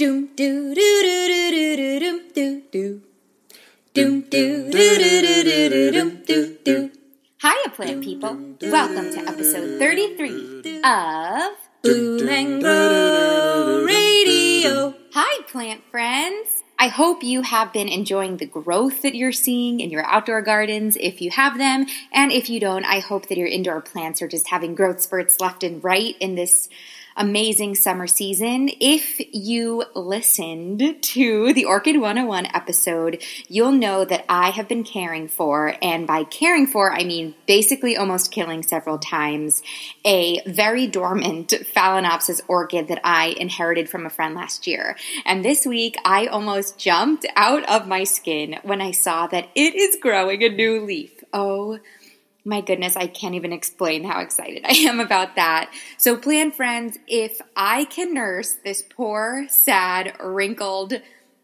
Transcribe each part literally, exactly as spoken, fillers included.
Doom doo doo doo doo doo doo doo doo. Doom doo doo doo doo doo doo doo doo. Hiya, plant people. Welcome to episode thirty-three of Bloom and Grow Radio. Hi, plant friends. I hope you have been enjoying the growth that you're seeing in your outdoor gardens, if you have them. And if you don't, I hope that your indoor plants are just having growth spurts left and right in this amazing summer season. If you listened to the Orchid one oh one episode, you'll know that I have been caring for, and by caring for, I mean basically almost killing several times, a very dormant Phalaenopsis orchid that I inherited from a friend last year. And this week, I almost jumped out of my skin when I saw that it is growing a new leaf. Oh, my goodness, I can't even explain how excited I am about that. So plant friends, if I can nurse this poor, sad, wrinkled,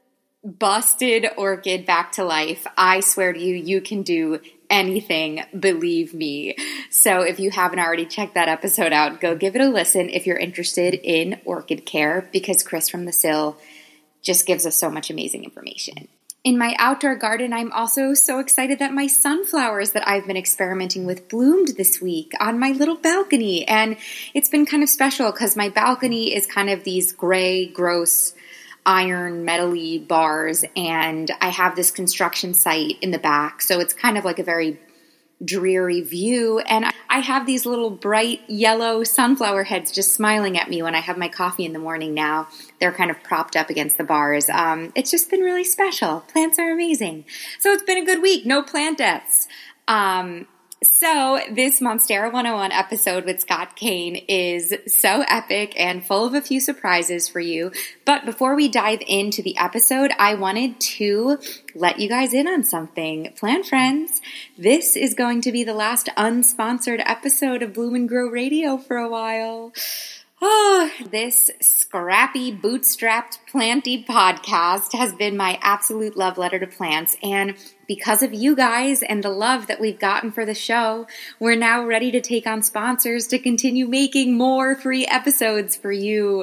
busted orchid back to life, I swear to you, you can do anything, believe me. So if you haven't already checked that episode out, go give it a listen if you're interested in orchid care, because Chris from the Sill just gives us so much amazing information. In my outdoor garden, I'm also so excited that my sunflowers that I've been experimenting with bloomed this week on my little balcony. And it's been kind of special because my balcony is kind of these gray, gross, iron, metal-y bars. And I have this construction site in the back. So it's kind of like a very dreary view. And I have these little bright yellow sunflower heads just smiling at me when I have my coffee in the morning now. They're kind of propped up against the bars. Um, it's just been really special. Plants are amazing. So it's been a good week. No plant deaths. Um, so this Monstera one oh one episode with Scott Kane is so epic and full of a few surprises for you. But before we dive into the episode, I wanted to let you guys in on something. Plant friends, this is going to be the last unsponsored episode of Bloom and Grow Radio for a while. Oh, this scrappy, bootstrapped, planty podcast has been my absolute love letter to plants, and because of you guys and the love that we've gotten for the show, we're now ready to take on sponsors to continue making more free episodes for you.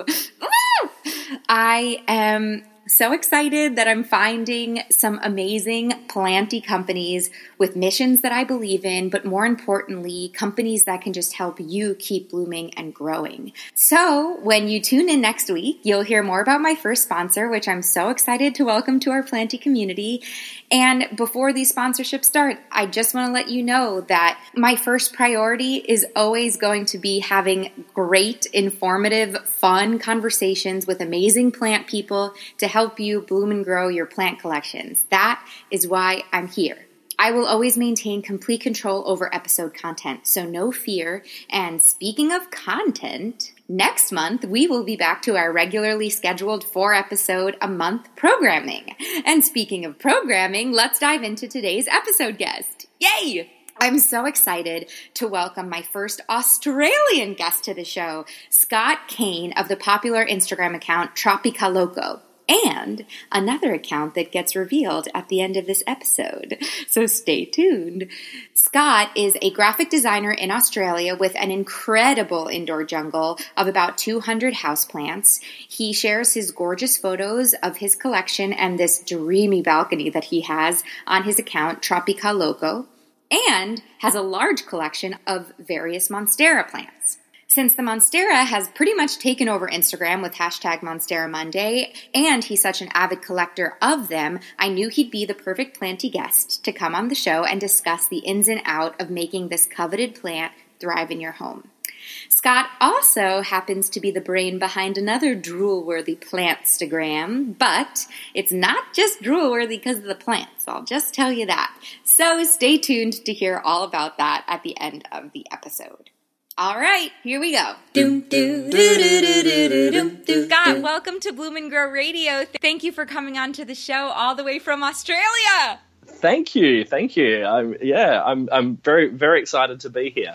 I am so excited that I'm finding some amazing planty companies with missions that I believe in, but more importantly, companies that can just help you keep blooming and growing. So when you tune in next week, you'll hear more about my first sponsor, which I'm so excited to welcome to our planty community. And before these sponsorships start, I just want to let you know that my first priority is always going to be having great, informative, fun conversations with amazing plant people to help you bloom and grow your plant collections. That is why I'm here. I will always maintain complete control over episode content, so no fear. And speaking of content, next month we will be back to our regularly scheduled four episode a month programming. And speaking of programming, let's dive into today's episode guest. Yay! I'm so excited to welcome my first Australian guest to the show, Scott Kane of the popular Instagram account Tropica Loco, and another account that gets revealed at the end of this episode. So stay tuned. Scott is a graphic designer in Australia with an incredible indoor jungle of about two hundred houseplants. He shares his gorgeous photos of his collection and this dreamy balcony that he has on his account Tropica Loco, and has a large collection of various Monstera plants. Since the Monstera has pretty much taken over Instagram with hashtag Monstera Monday, and he's such an avid collector of them, I knew he'd be the perfect planty guest to come on the show and discuss the ins and outs of making this coveted plant thrive in your home. Scott also happens to be the brain behind another drool-worthy Plantstagram, but it's not just drool-worthy because of the plants, I'll just tell you that. So stay tuned to hear all about that at the end of the episode. All right, here we go. Doom, doo, doo, doo, doo, doo, doo, doo, Scott, welcome to Bloom and Grow Radio. Thank you for coming on to the show all the way from Australia. Thank you, thank you. I'm, yeah, I'm I'm very very excited to be here.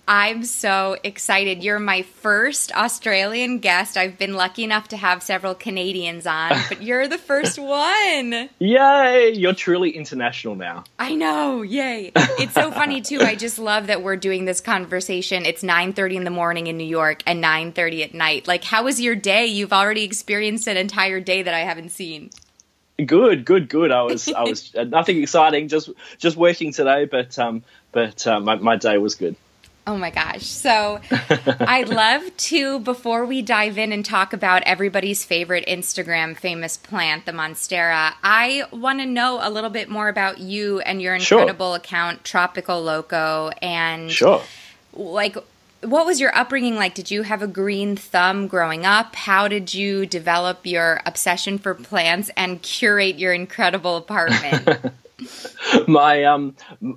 I'm so excited. You're my first Australian guest. I've been lucky enough to have several Canadians on, but you're the first one. Yay! You're truly international now. I know. Yay. It's so funny, too. I just love that we're doing this conversation. It's nine thirty in the morning in New York and nine thirty at night. Like, how was your day? You've already experienced an entire day that I haven't seen. Good, good, good. I was, I was uh, nothing exciting, just just working today, but um, but uh, my my day was good. Oh my gosh. So I'd love to, before we dive in and talk about everybody's favorite Instagram famous plant, the Monstera, I want to know a little bit more about you and your incredible sure. account, Tropical Loco. And sure. like, what was your upbringing like? Did you have a green thumb growing up? How did you develop your obsession for plants and curate your incredible apartment? my, um,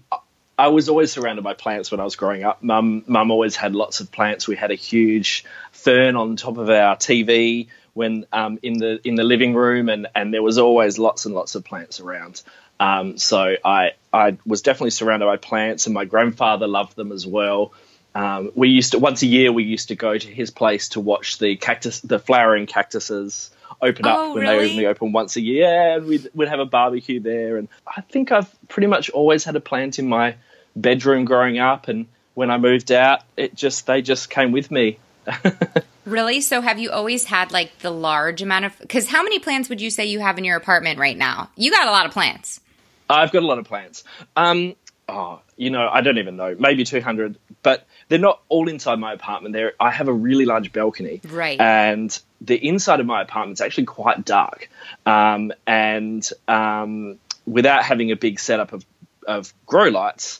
I was always surrounded by plants when I was growing up. Mum, Mum always had lots of plants. We had a huge fern on top of our T V when um, in the in the living room, and, and there was always lots and lots of plants around. Um, so I I was definitely surrounded by plants, and my grandfather loved them as well. Um, we used to once a year we used to go to his place to watch the cactus, the flowering cactuses open up oh, when really? they only open once a year, and we'd, we'd have a barbecue there. And I think I've pretty much always had a plant in my bedroom growing up, and when I moved out, it just they just came with me. Really? So have you always had like the large amount of, because how many plants would you say you have in your apartment right now? You got a lot of plants. I've got a lot of plants. Um, oh, you know, I don't even know, maybe two hundred, but they're not all inside my apartment. There, I have a really large balcony, right? And the inside of my apartment is actually quite dark, um, and um, without having a big setup of, of grow lights,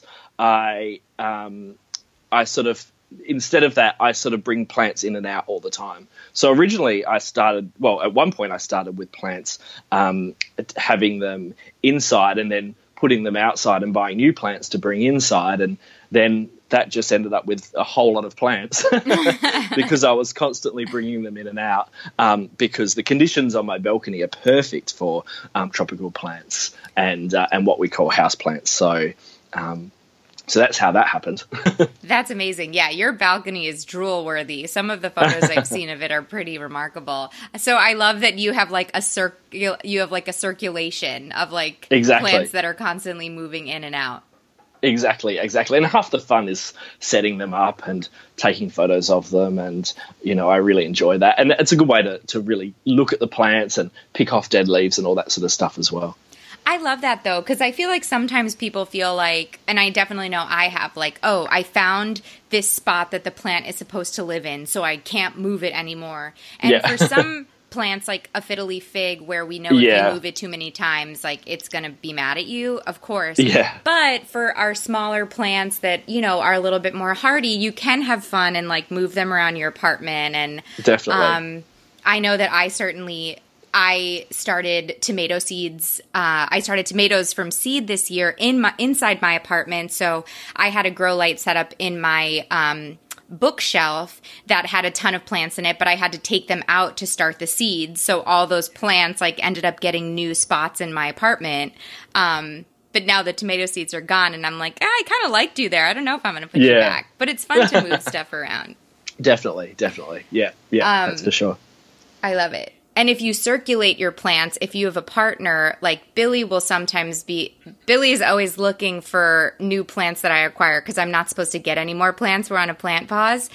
I um, I sort of instead of that, I sort of bring plants in and out all the time. So originally, I started well. At one point, I started with plants, um, having them inside, and then putting them outside and buying new plants to bring inside, and then that just ended up with a whole lot of plants because I was constantly bringing them in and out, um, because the conditions on my balcony are perfect for um, tropical plants and uh, and what we call house plants. So um, so that's how that happened. That's amazing. Yeah, your balcony is drool worthy. Some of the photos I've seen of it are pretty remarkable. So I love that you have like a circul you have like a circulation of like exactly. plants that are constantly moving in and out. Exactly, exactly. And half the fun is setting them up and taking photos of them. And, you know, I really enjoy that. And it's a good way to, to really look at the plants and pick off dead leaves and all that sort of stuff as well. I love that, though, because I feel like sometimes people feel like, and I definitely know I have, like, oh, I found this spot that the plant is supposed to live in, so I can't move it anymore. And yeah. for some plants, like a fiddle leaf fig, where we know if yeah. you move it too many times, like, it's going to be mad at you, of course. Yeah. But for our smaller plants that, you know, are a little bit more hardy, you can have fun and, like, move them around your apartment. And definitely. Um, I know that I certainly... I started tomato seeds. Uh, I started tomatoes from seed this year in my inside my apartment. So I had a grow light set up in my um, bookshelf that had a ton of plants in it, but I had to take them out to start the seeds. So all those plants like ended up getting new spots in my apartment. Um, but now the tomato seeds are gone, and I'm like, ah, I kind of liked you there. I don't know if I'm going to put yeah. you back, but it's fun to move stuff around. Definitely, definitely, yeah, yeah, um, that's for sure. I love it. And if you circulate your plants, if you have a partner, like Billy will sometimes be, Billy is always looking for new plants that I acquire because I'm not supposed to get any more plants. We're on a plant pause.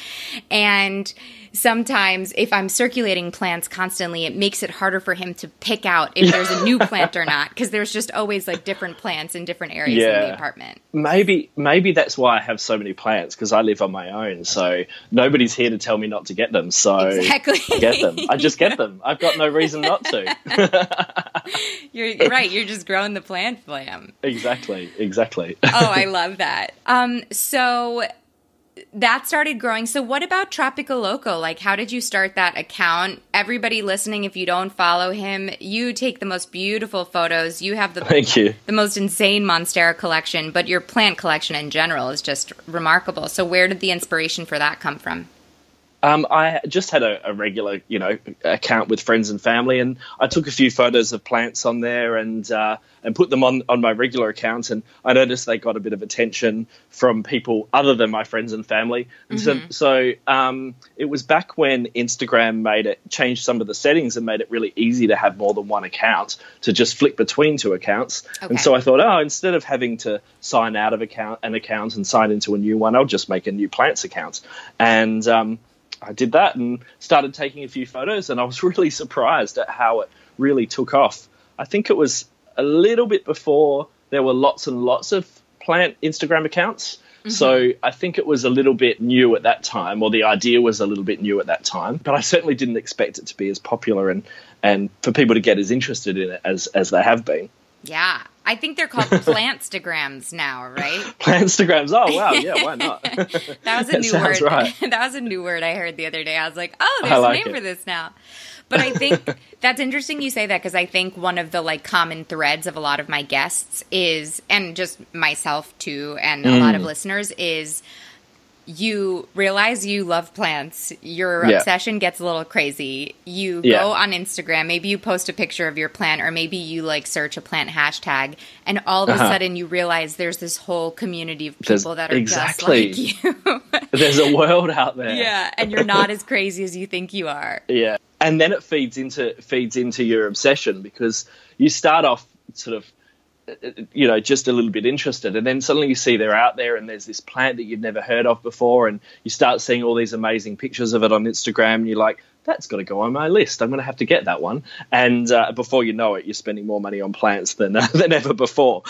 And sometimes if I'm circulating plants constantly, it makes it harder for him to pick out if there's a new plant or not, because there's just always like different plants in different areas yeah. in the apartment. Maybe maybe that's why I have so many plants, because I live on my own, so nobody's here to tell me not to get them. So exactly. I get them. I just get them. I've got no reason not to. You're right. You're just growing the plant for them. Exactly. Exactly. Oh, I love that. Um, so that started growing. So what about Tropical Loco? Like, how did you start that account? Everybody listening, if you don't follow him, you take the most beautiful photos. You have the Thank you. the most insane Monstera collection, but your plant collection in general is just remarkable. So where did the inspiration for that come from? Um, I just had a, a regular, you know, account with friends and family, and I took a few photos of plants on there and uh, and put them on, on my regular account. And I noticed they got a bit of attention from people other than my friends and family. And mm-hmm. so, so um, it was back when Instagram made it changed some of the settings and made it really easy to have more than one account, to just flick between two accounts. Okay. And so I thought, oh, instead of having to sign out of account an account and sign into a new one, I'll just make a new plants account. And um, I did that and started taking a few photos, and I was really surprised at how it really took off. I think it was a little bit before there were lots and lots of plant Instagram accounts. Mm-hmm. So I think it was a little bit new at that time, or the idea was a little bit new at that time. But I certainly didn't expect it to be as popular and, and for people to get as interested in it as, as they have been. Yeah. I think they're called Plantstagrams now, right? Plantstagrams. Oh, wow. Yeah, why not? That was a new word. Right. That was a new word I heard the other day. I was like, oh, there's like a name it. for this now. But I think that's interesting you say that, because I think one of the like common threads of a lot of my guests is, and just myself too, and mm. a lot of listeners, is you realize you love plants. Your yeah. obsession gets a little crazy. You yeah. go on Instagram, maybe you post a picture of your plant, or maybe you like search a plant hashtag, and all of uh-huh. a sudden you realize there's this whole community of people there's, that are exactly. just like you. There's a world out there. Yeah, and you're not as crazy as you think you are. Yeah. And then it feeds into feeds into your obsession, because you start off sort of, you know, just a little bit interested, and then suddenly you see they're out there and there's this plant that you've never heard of before, and you start seeing all these amazing pictures of it on Instagram, and you're like, that's got to go on my list. I'm going to have to get that one. And uh, before you know it, you're spending more money on plants than uh, than ever before.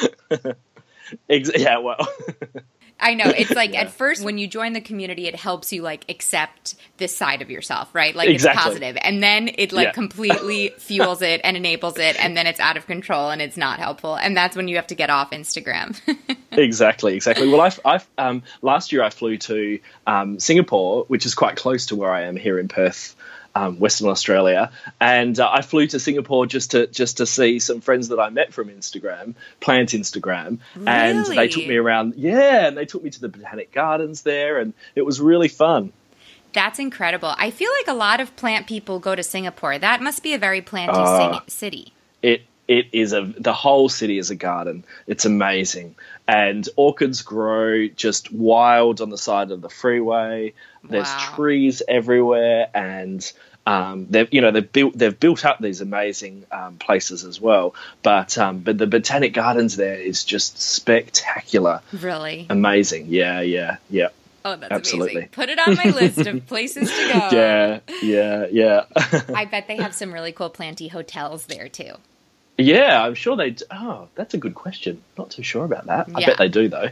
Ex- yeah, well... I know. It's like yeah. at first when you join the community, it helps you like accept this side of yourself, right? Like exactly. it's positive. And then it like yeah. completely fuels it and enables it. And then it's out of control and it's not helpful. And that's when you have to get off Instagram. Exactly. Exactly. Well, I've, I've um, last year I flew to um, Singapore, which is quite close to where I am here in Perth. Um, Western Australia, and uh, I flew to Singapore just to just to see some friends that I met from Instagram, Plant Instagram, really? And they took me around. Yeah, and they took me to the Botanic Gardens there, and it was really fun. That's incredible. I feel like a lot of plant people go to Singapore. That must be a very planty uh, sing- city. It it is a the whole city is a garden. It's amazing, and orchids grow just wild on the side of the freeway. There's wow. trees everywhere, and um, they've you know they've built they've built up these amazing um, places as well. But um, but the Botanic Gardens there is just spectacular. Really amazing. Yeah, yeah, yeah. Oh, that's absolutely amazing. Put it on my list of places to go. Yeah, yeah, yeah. I bet they have some really cool planty hotels there too. Yeah, I'm sure they do. Oh, that's a good question. Not too sure about that. I yeah. bet they do, though.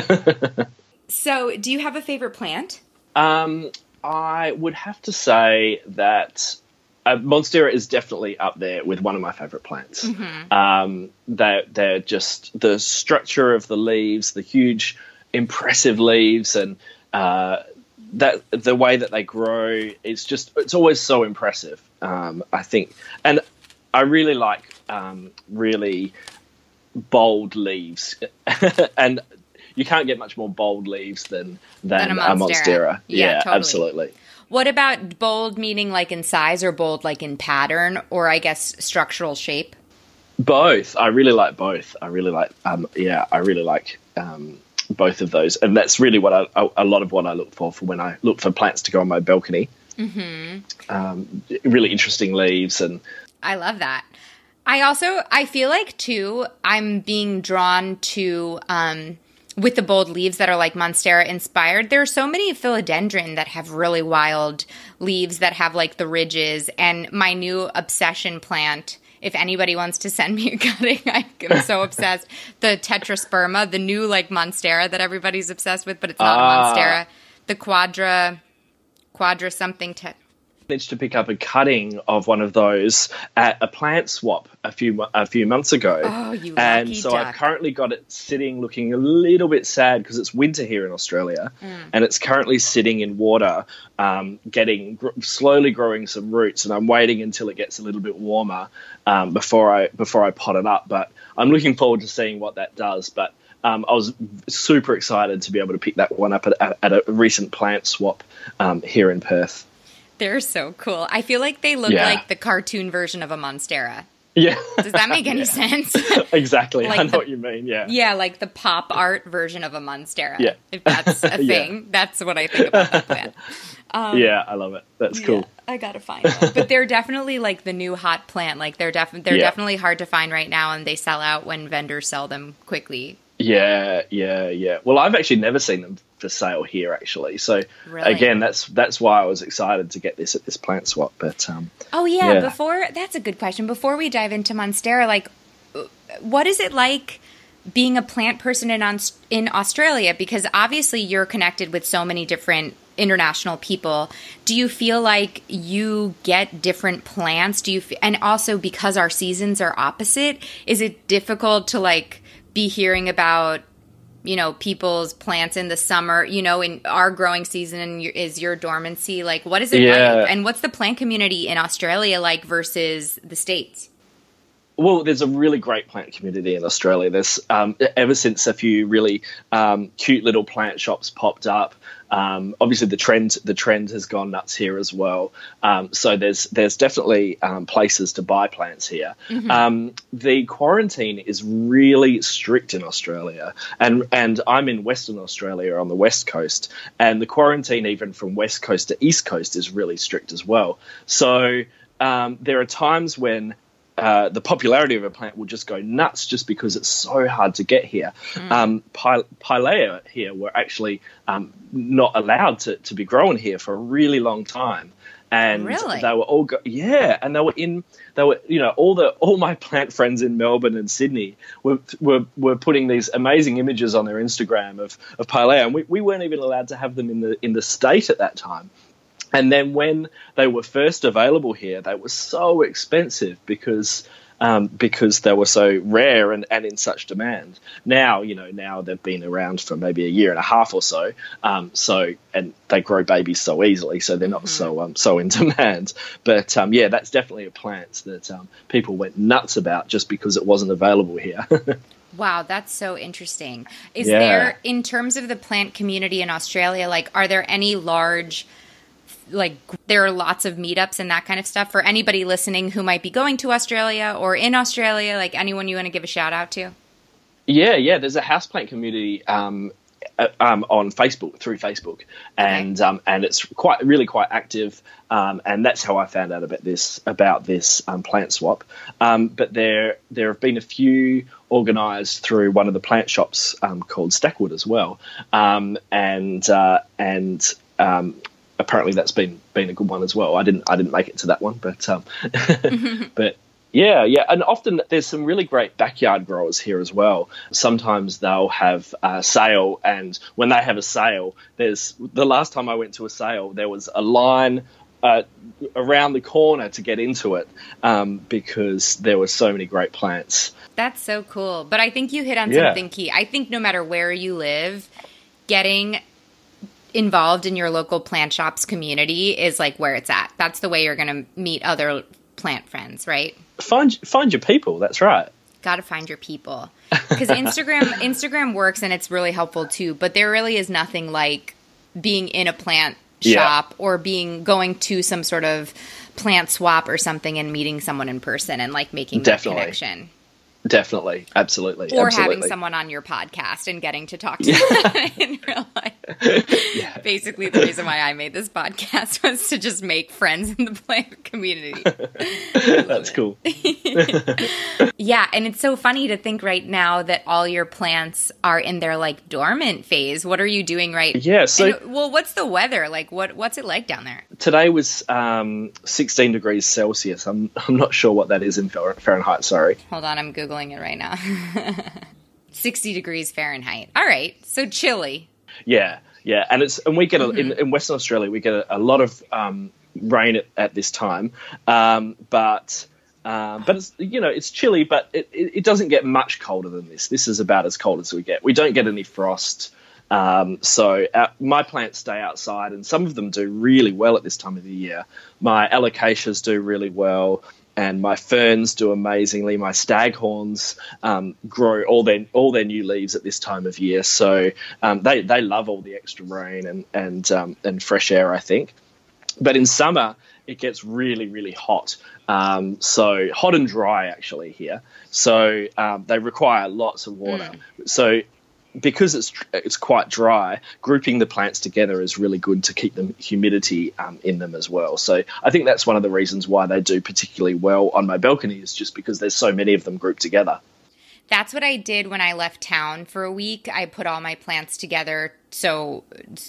So, do you have a favorite plant? Um, I would have to say that uh, Monstera is definitely up there with one of my favorite plants. Mm-hmm. Um, they're, they're just the structure of the leaves, the huge, impressive leaves, and uh, that the way that they grow. It's just it's always so impressive. Um, I think, and I really like um, really bold leaves, and you can't get much more bold leaves than than, than a Monstera. A Monstera. Yeah, yeah totally. Absolutely. What about bold, meaning like in size, or bold like in pattern, or I guess structural shape? Both. I really like both. I really like. Um, yeah, I really like um, both of those, and that's really what I, a, a lot of what I look for for when I look for plants to go on my balcony. Mm-hmm. Um, really interesting leaves, and I love that. I also I feel like too I'm being drawn to. Um, with the bold leaves that are like Monstera inspired, there are so many philodendron that have really wild leaves that have like the ridges. And my new obsession plant, if anybody wants to send me a cutting, I'm so obsessed. The Tetrasperma, the new like Monstera that everybody's obsessed with, but it's not uh, a Monstera. The Quadra, Quadra something. Te- managed to pick up a cutting of one of those at a plant swap a few a few months ago. Oh, you and lucky so duck. I've currently got it sitting looking a little bit sad because it's winter here in Australia, mm. and it's currently sitting in water, um, getting gr- slowly growing some roots, and I'm waiting until it gets a little bit warmer um, before I before I pot it up. But I'm looking forward to seeing what that does. But Um, I was super excited to be able to pick that one up at, at, at a recent plant swap um, here in Perth. They're so cool. I feel like they look Yeah. like the cartoon version of a Monstera. Yeah. Does that make any Yeah. sense? Exactly. Like I know the- what you mean. Yeah. Yeah, like the pop art version of a Monstera. Yeah. If that's a Yeah. thing. That's what I think about that plant. Um, yeah, I love it. That's cool. Yeah, I gotta find one. But they're definitely like the new hot plant. Like they're def- they're Yeah. definitely hard to find right now, and they sell out when vendors sell them quickly. Yeah, yeah, yeah. Well, I've actually never seen them for sale here, actually. So Really? again, that's that's why I was excited to get this at this plant swap. But um, Oh yeah, Yeah. before that's a good question. Before we dive into Monstera, like, what is it like being a plant person in Aus- in Australia? Because obviously you're connected with so many different international people. Do you feel like you get different plants? Do you f- and also because our seasons are opposite, is it difficult to like be hearing about, you know, people's plants in the summer, you know, in our growing season is your dormancy? Like, what is it Yeah. like? And what's the plant community in Australia like versus the States? Well, there's a really great plant community in Australia. There's um, ever since a few really um, cute little plant shops popped up. Um, obviously, the trend the trend has gone nuts here as well. Um, so there's there's definitely um, places to buy plants here. Mm-hmm. Um, the quarantine is really strict in Australia, and and I'm in Western Australia on the west coast, and the quarantine even from west coast to east coast is really strict as well. So um, there are times when Uh, the popularity of a plant will just go nuts just because it's so hard to get here. Mm. Um, Pi- Pilea here were actually um, not allowed to, to be grown here for a really long time. And Really? they were all, go- yeah, and they were in, they were, you know, all the, all my plant friends in Melbourne and Sydney were, were, were putting these amazing images on their Instagram of, of Pilea, and we, we weren't even allowed to have them in the, in the state at that time. And then when they were first available here, they were so expensive because um, because they were so rare and, and in such demand. Now, you know, now they've been around for maybe a year and a half or so. Um, so and they grow babies so easily, so they're not Mm-hmm. so um, so in demand. But um, yeah, that's definitely a plant that um, people went nuts about just because it wasn't available here. Wow, that's so interesting. Is Yeah. there, in terms of the plant community in Australia, like, are there any large, like, there are lots of meetups and that kind of stuff for anybody listening who might be going to Australia or in Australia, like anyone you want to give a shout out to? Yeah, yeah. There's a houseplant community um, uh, um, on Facebook through Facebook, and um, and it's quite really quite active. Um, and that's how I found out about this about this um, plant swap. Um, but there there have been a few organised through one of the plant shops um, called Stackwood as well, um, and uh, and. Um, Apparently that's been been a good one as well. I didn't I didn't make it to that one, but um, but yeah, yeah. And often there's some really great backyard growers here as well. Sometimes they'll have a sale, and when they have a sale, there's the last time I went to a sale, there was a line uh, around the corner to get into it um, because there were so many great plants. That's so cool. But I think you hit on Yeah. something key. I think no matter where you live, getting involved in your local plant shops community is like where it's at. That's the way you're going to meet other plant friends, right? Find find your people. That's right. Got to find your people. Because Instagram Instagram works and it's really helpful too, but there really is nothing like being in a plant Yeah. shop or being going to some sort of plant swap or something and meeting someone in person and like making Definitely. that connection. Definitely, absolutely, Or absolutely. having someone on your podcast and getting to talk to them in real life. Yeah. Basically, the reason why I made this podcast was to just make friends in the plant community. That's cool. Yeah, and it's so funny to think right now that all your plants are in their like dormant phase. What are you doing right? Yeah, so- And, well, what's the weather like? What What's it like down there? Today was um, sixteen degrees Celsius. I'm I'm not sure what that is in Fahr- Fahrenheit. Sorry. Hold on, I'm googling it right now. sixty degrees Fahrenheit. All right, so chilly. Yeah, yeah, and it's and we get a, in, in Western Australia we get a, a lot of um, rain at, at this time, um, but. Uh, but it's you know it's chilly, but it, it, it doesn't get much colder than this. This is about as cold as we get. We don't get any frost, um, so our, my plants stay outside, and some of them do really well at this time of the year. My alocasias do really well, and my ferns do amazingly. My staghorns um, grow all their all their new leaves at this time of year, so um, they they love all the extra rain and and um, and fresh air, I think. but in summer, it gets really, really hot. Um, so hot and dry, actually, here. So um, they require lots of water. Mm. So because it's it's quite dry, grouping the plants together is really good to keep the humidity um, in them as well. So I think that's one of the reasons why they do particularly well on my balcony, is just because there's so many of them grouped together. That's what I did when I left town for a week. I put all my plants together, so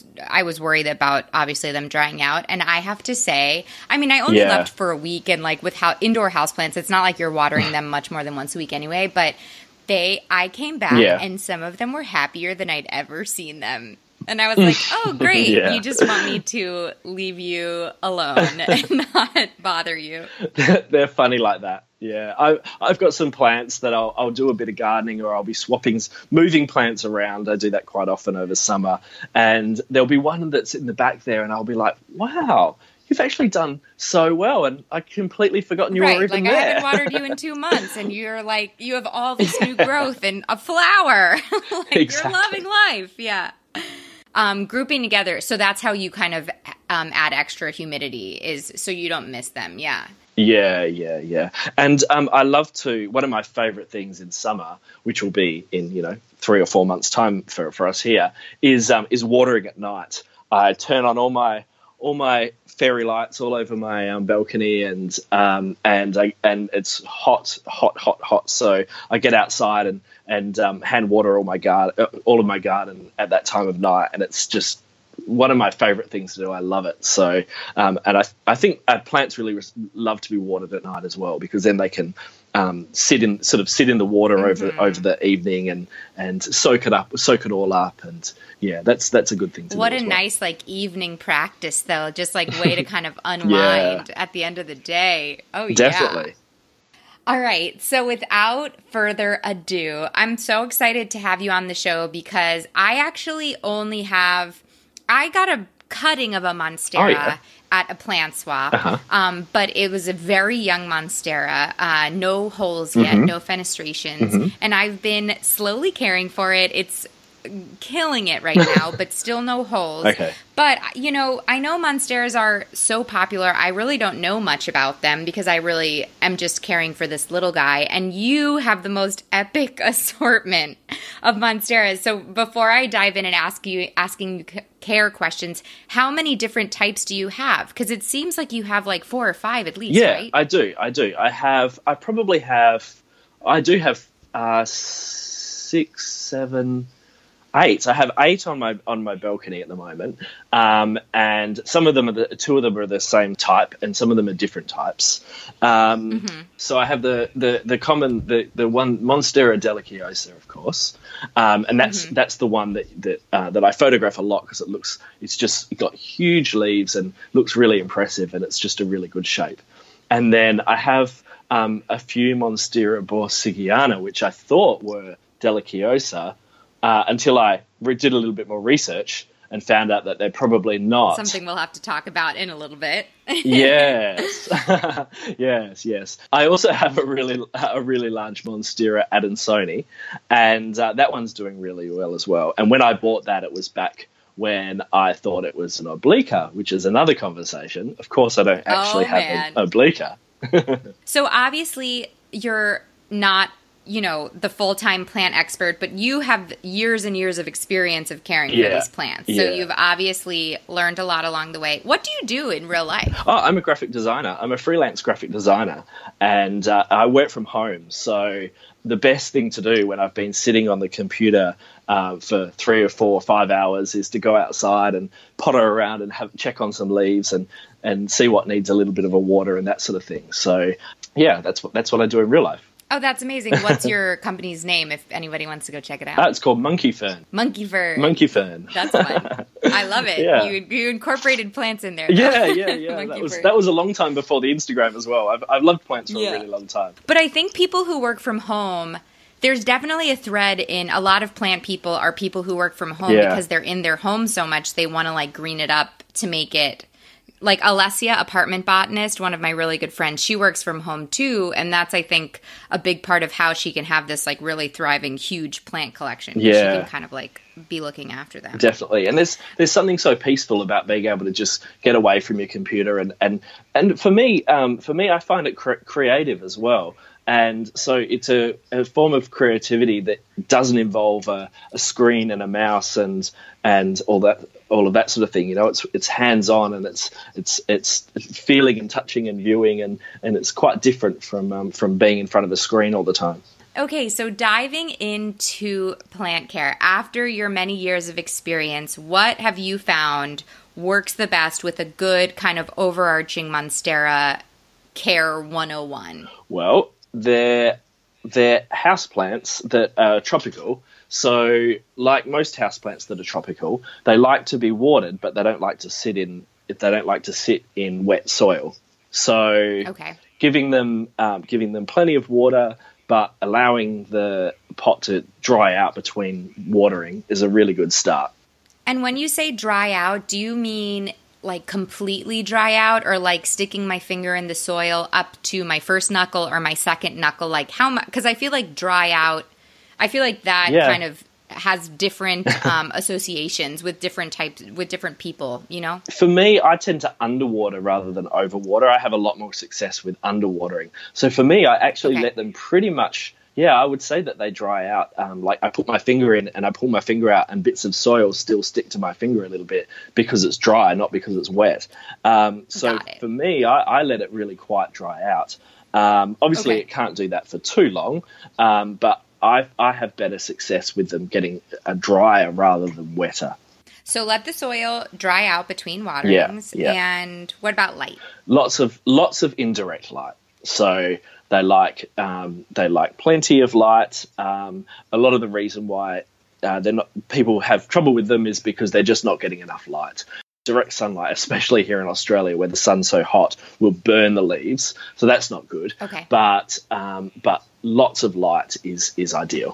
I was worried about, obviously, them drying out. And I have to say, I mean, I only yeah. left for a week, and like with how indoor houseplants, it's not like you're watering them much more than once a week anyway, but They, I came back yeah. and some of them were happier than I'd ever seen them. And I was like, oh, great. yeah. You just want me to leave you alone and not bother you. They're funny like that. Yeah. I, I've got some plants that I'll, I'll do a bit of gardening, or I'll be swapping, moving plants around. I do that quite often over summer. And there'll be one that's in the back there, and I'll be like, wow, you've actually done so well, and I completely forgotten you right, were even like there. I haven't watered you in two months, and you're like, you have all this new growth and a flower. like exactly. You're loving life, yeah. Um, grouping together, so that's how you kind of um, add extra humidity, is so you don't miss them, yeah. Yeah, yeah, yeah. And um, I love to, one of my favorite things in summer, which will be in, you know, three or four months' time for, for us here, is um, is watering at night. I turn on all my all my fairy lights all over my um, balcony, and um, and I, and it's hot, hot, hot, hot. So I get outside and and um, hand water all my garden, all of my garden at that time of night, and it's just one of my favorite things to do. I love it. So um, and I I think uh, plants really res- love to be watered at night as well, because then they can um, sit in sort of sit in the water mm-hmm. over over the evening and and soak it up, soak it all up, and yeah, that's that's a good thing to what do. What a well. nice like evening practice, though, just like way to kind of unwind yeah. at the end of the day. Oh, definitely. Yeah. All right. So without further ado, I'm so excited to have you on the show, because I actually only have, I got a cutting of a Monstera oh, yeah. at a plant swap, uh-huh. um, but it was a very young Monstera, uh, no holes yet, mm-hmm. no fenestrations, mm-hmm. and I've been slowly caring for it. It's killing it right now, but still no holes. Okay. But, you know, I know Monsteras are so popular. I really don't know much about them, because I really am just caring for this little guy. And you have the most epic assortment of Monsteras. So before I dive in and ask you, asking you care questions, how many different types do you have? Because it seems like you have like four or five at least, yeah, right? I do. I do. I have, I probably have, I do have uh, six, seven... Eight. I have eight on my on my balcony at the moment, um, and some of them are the two of them are the same type, and some of them are different types. Um, mm-hmm. So I have the the the common the the one Monstera deliciosa, of course, um, and that's mm-hmm. that's the one that that uh, that I photograph a lot, because it looks it's just got huge leaves and looks really impressive, and it's just a really good shape. And then I have um, a few Monstera borsigiana, which I thought were deliciosa. Uh, until I re- did a little bit more research and found out that they're probably not. Something we'll have to talk about in a little bit. yes, yes, yes. I also have a really, a really large Monstera adansoni, and uh, that one's doing really well as well. And when I bought that, it was back when I thought it was an obliqua, which is another conversation. Of course, I don't actually oh, have man. an obliqua. So obviously, you're not, you know, the full-time plant expert, but you have years and years of experience of caring yeah. for these plants. So yeah. you've obviously learned a lot along the way. What do you do in real life? Oh, I'm a graphic designer. I'm a freelance graphic designer, and uh, I work from home. So the best thing to do when I've been sitting on the computer uh, for three or four or five hours is to go outside and potter around and have check on some leaves and, and see what needs a little bit of a water and that sort of thing. So yeah, that's what that's what I do in real life. Oh, that's amazing. What's your company's name if anybody wants to go check it out? Uh, it's called Monkey Fern. Monkey Fern. Monkey Fern. That's fun. I love it. Yeah. You you incorporated plants in there. Yeah, yeah, yeah. that was Fern. that was a long time before the Instagram as well. I've I've loved plants for yeah. a really long time. But I think people who work from home, there's definitely a thread in a lot of plant people are people who work from home yeah. because they're in their home so much they want to like green it up to make it like Alessia, apartment botanist, one of my really good friends, she works from home too. And that's, I think, a big part of how she can have this like really thriving, huge plant collection. Yeah. She can kind of like be looking after them. Definitely. And there's there's something so peaceful about being able to just get away from your computer. And, and, and for me, um, for me, I find it cre- creative as well. And so it's a, a form of creativity that doesn't involve a, a screen and a mouse and and all that all of that sort of thing. You know, it's it's hands on and it's it's it's feeling and touching and viewing and, and it's quite different from um, from being in front of a screen all the time. Okay, so diving into plant care, after your many years of experience, what have you found works the best with a good kind of overarching Monstera care one oh one? Well, they're they're houseplants that are tropical. So, like most houseplants that are tropical, they like to be watered, but they don't like to sit in. They don't like to sit in wet soil. So, okay. giving them um, giving them plenty of water, but allowing the pot to dry out between watering is a really good start. And when you say dry out, do you mean like completely dry out, or like sticking my finger in the soil up to my first knuckle or my second knuckle? Like how much? Because I feel like dry out, I feel like that yeah. kind of has different um, associations with different types, with different people, you know? For me, I tend to underwater rather than overwater. I have a lot more success with underwatering. So for me, I actually okay. let them pretty much, yeah, I would say that they dry out. Um, like I put my finger in and I pull my finger out and bits of soil still stick to my finger a little bit because it's dry, not because it's wet. Um, so for me, I, I let it really quite dry out. Um, obviously, okay. it can't do that for too long, um, but I I have better success with them getting a drier rather than wetter. So let the soil dry out between waterings. Yeah, yeah. And what about light? Lots of lots of indirect light. So they like um, they like plenty of light. Um, a lot of the reason why uh, they're not people have trouble with them is because they're just not getting enough light. Direct sunlight, especially here in Australia where the sun's so hot, will burn the leaves. So that's not good. Okay. But um, but lots of light is is ideal.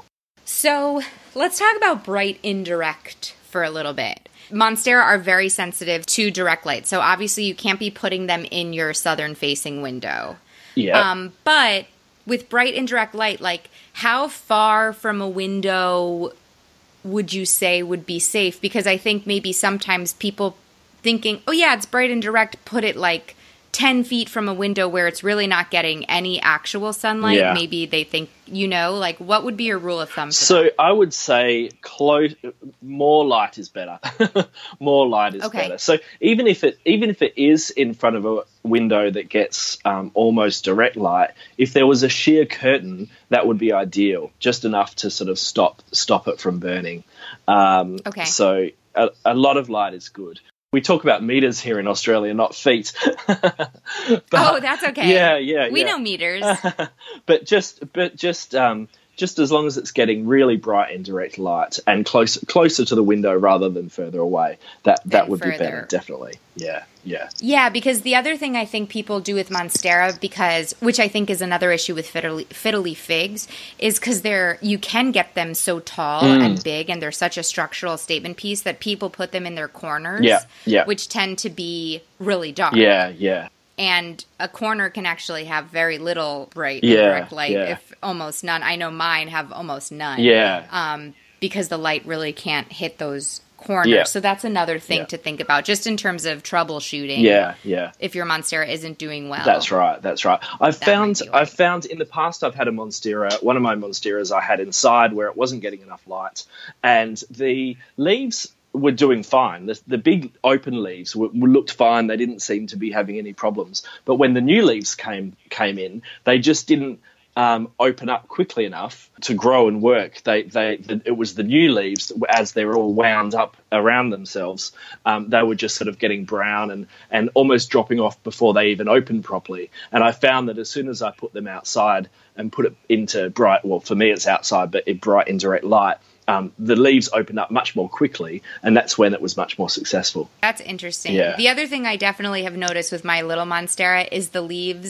So let's talk about bright indirect for a little bit. Monstera are very sensitive to direct light. So obviously you can't be putting them in your southern facing window. Yeah. Um, but with bright indirect light, like how far from a window would you say would be safe? Because I think maybe sometimes people thinking, oh yeah, it's bright and direct, put it like ten feet from a window where it's really not getting any actual sunlight. Yeah. Maybe they think, you know, like what would be your rule of thumb? For so that? I would say close, more light is better. More light is okay. better. So even if it even if it is in front of a window that gets um, almost direct light, if there was a sheer curtain, that would be ideal, just enough to sort of stop stop it from burning. Um, okay. So a, a lot of light is good. We talk about meters here in Australia, not feet. But, oh, that's okay. Yeah, yeah, we yeah. know meters. but just, but just, um, just as long as it's getting really bright indirect light and closer, closer to the window rather than further away, that that and would further. be better. Definitely. Yeah, yeah. Yeah, because the other thing I think people do with Monstera, because which I think is another issue with fiddly, fiddly figs, is because they're you can get them so tall Mm. and big, and they're such a structural statement piece that people put them in their corners, Yeah, yeah. which tend to be really dark. Yeah, yeah. And a corner can actually have very little bright Yeah, indirect light, yeah. if almost none. I know mine have almost none. Yeah. Um, because the light really can't hit those corners. Yeah. So that's another thing Yeah. to think about, just in terms of troubleshooting. Yeah, yeah. If your Monstera isn't doing well. That's right. That's right. I've That found might be why. I've found in the past I've had a Monstera, one of my Monsteras I had inside where it wasn't getting enough light, and the leaves were doing fine. The, the big open leaves were, were looked fine. They didn't seem to be having any problems. But when the new leaves came came in, they just didn't um, open up quickly enough to grow and work. They they it was the new leaves, as they were all wound up around themselves, um, they were just sort of getting brown and and almost dropping off before they even opened properly. And I found that as soon as I put them outside and put it into bright, well, for me it's outside, but in bright indirect light, Um, the leaves opened up much more quickly, and that's when it was much more successful. That's interesting. Yeah. The other thing I definitely have noticed with my little Monstera is the leaves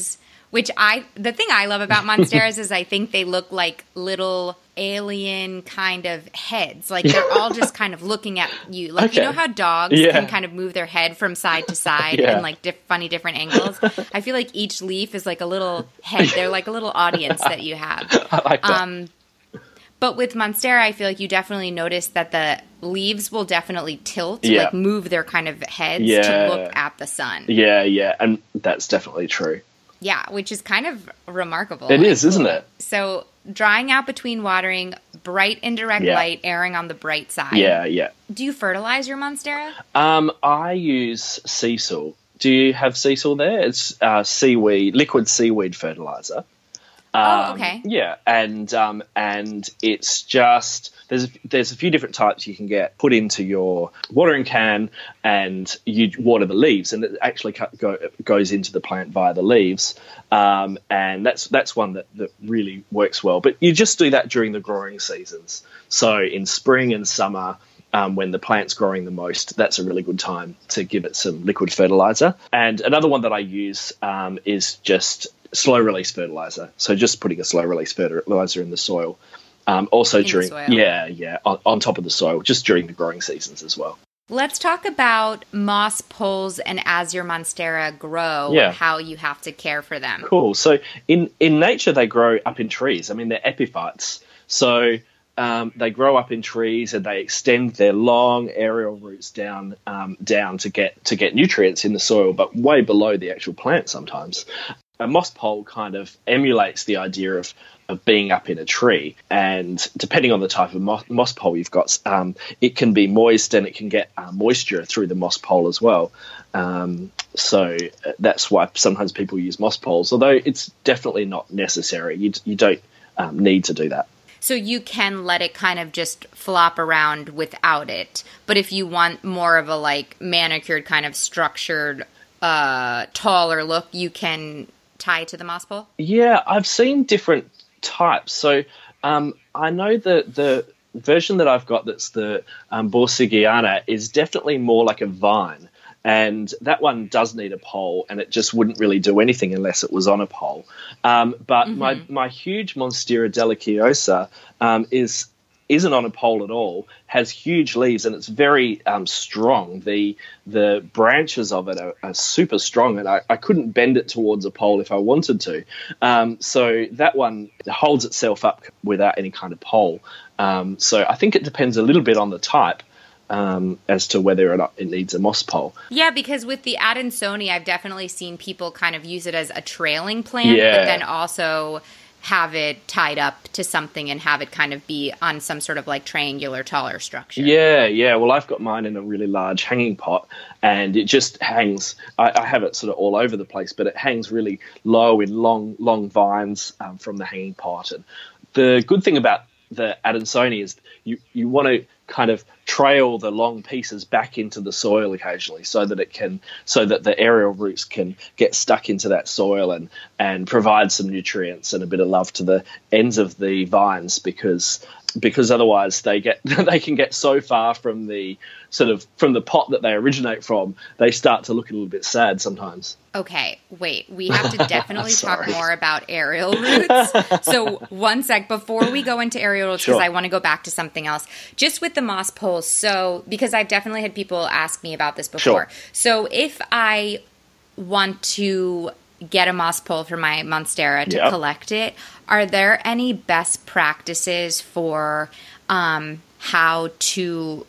Which I, the thing I love about monsteras is I think they look like little alien kind of heads. Like they're all just kind of looking at you. Like, Okay. you know how dogs Yeah. can kind of move their head from side to side Yeah. in like diff- funny different angles? I feel like each leaf is like a little head. They're like a little audience that you have. I like that. Um, but with Monstera, I feel like you definitely notice that the leaves will definitely tilt, Yeah. like move their kind of heads Yeah. to look at the sun. yeah, yeah, and that's definitely true. Yeah, which is kind of remarkable. It is, and isn't cool. it? So drying out between watering, bright indirect Yeah. light, erring on the bright side. Yeah, yeah. Do you fertilize your Monstera? Um, I use Seasoul. Do you have Seasoul there? It's uh, seaweed, liquid seaweed fertilizer. Um, Oh, okay. Yeah, and um, and it's just there's a, there's a few different types you can get put into your watering can, and you water the leaves, and it actually cut, go, goes into the plant via the leaves, um, and that's that's one that, that really works well. But you just do that during the growing seasons. So in spring and summer, um, when the plant's growing the most, that's a really good time to give it some liquid fertilizer. And another one that I use um, is just slow release fertilizer. So just putting a slow release fertilizer in the soil. Um, also In the during, soil. yeah, yeah, on, on top of the soil, just during the growing seasons as well. Let's talk about moss poles and as your Monstera grow, Yeah. how you have to care for them. Cool. So in, in nature, they grow up in trees. I mean, they're epiphytes. So um, they grow up in trees and they extend their long aerial roots down um, down to get to get nutrients in the soil, but way below the actual plant sometimes. A moss pole kind of emulates the idea of, of being up in a tree, and depending on the type of moss, moss pole you've got, um, it can be moist and it can get uh, moisture through the moss pole as well. Um, so that's why sometimes people use moss poles, although it's definitely not necessary. You, you don't um, need to do that. So you can let it kind of just flop around without it. But if you want more of a like manicured kind of structured, uh, taller look, you can tie to the moss pole? Yeah, I've seen different types. So um, I know that the version that I've got that's the um, Borsigiana is definitely more like a vine. And that one does need a pole, and it just wouldn't really do anything unless it was on a pole. Um, but Mm-hmm. my, my huge Monstera deliciosa um, is isn't on a pole at all, has huge leaves, and it's very um, strong. The the branches of it are, are super strong, and I, I couldn't bend it towards a pole if I wanted to. Um, so that one holds itself up without any kind of pole. Um, so I think it depends a little bit on the type um, as to whether or not it needs a moss pole. Yeah, because with the Adansonii, I've definitely seen people kind of use it as a trailing plant, Yeah. but then also have it tied up to something and have it kind of be on some sort of like triangular taller structure. Yeah, yeah. Well, I've got mine in a really large hanging pot, and it just hangs. I, I have it sort of all over the place, but it hangs really low in long, long vines um, from the hanging pot. And the good thing about the Adansonii is you, you want to kind of trail the long pieces back into the soil occasionally so that it can, so that the aerial roots can get stuck into that soil and, and provide some nutrients and a bit of love to the ends of the vines, because because otherwise they get they can get so far from the sort of from the pot that they originate from, they start to look a little bit sad sometimes. Okay, wait. We have to definitely talk Sorry. more about aerial roots. So one sec, before we go into aerial roots, because Sure. I want to go back to something else. Just with the moss poles, so because I've definitely had people ask me about this before. Sure. So if I want to get a moss pole for my Monstera to Yep. collect it, are there any best practices for um, how to,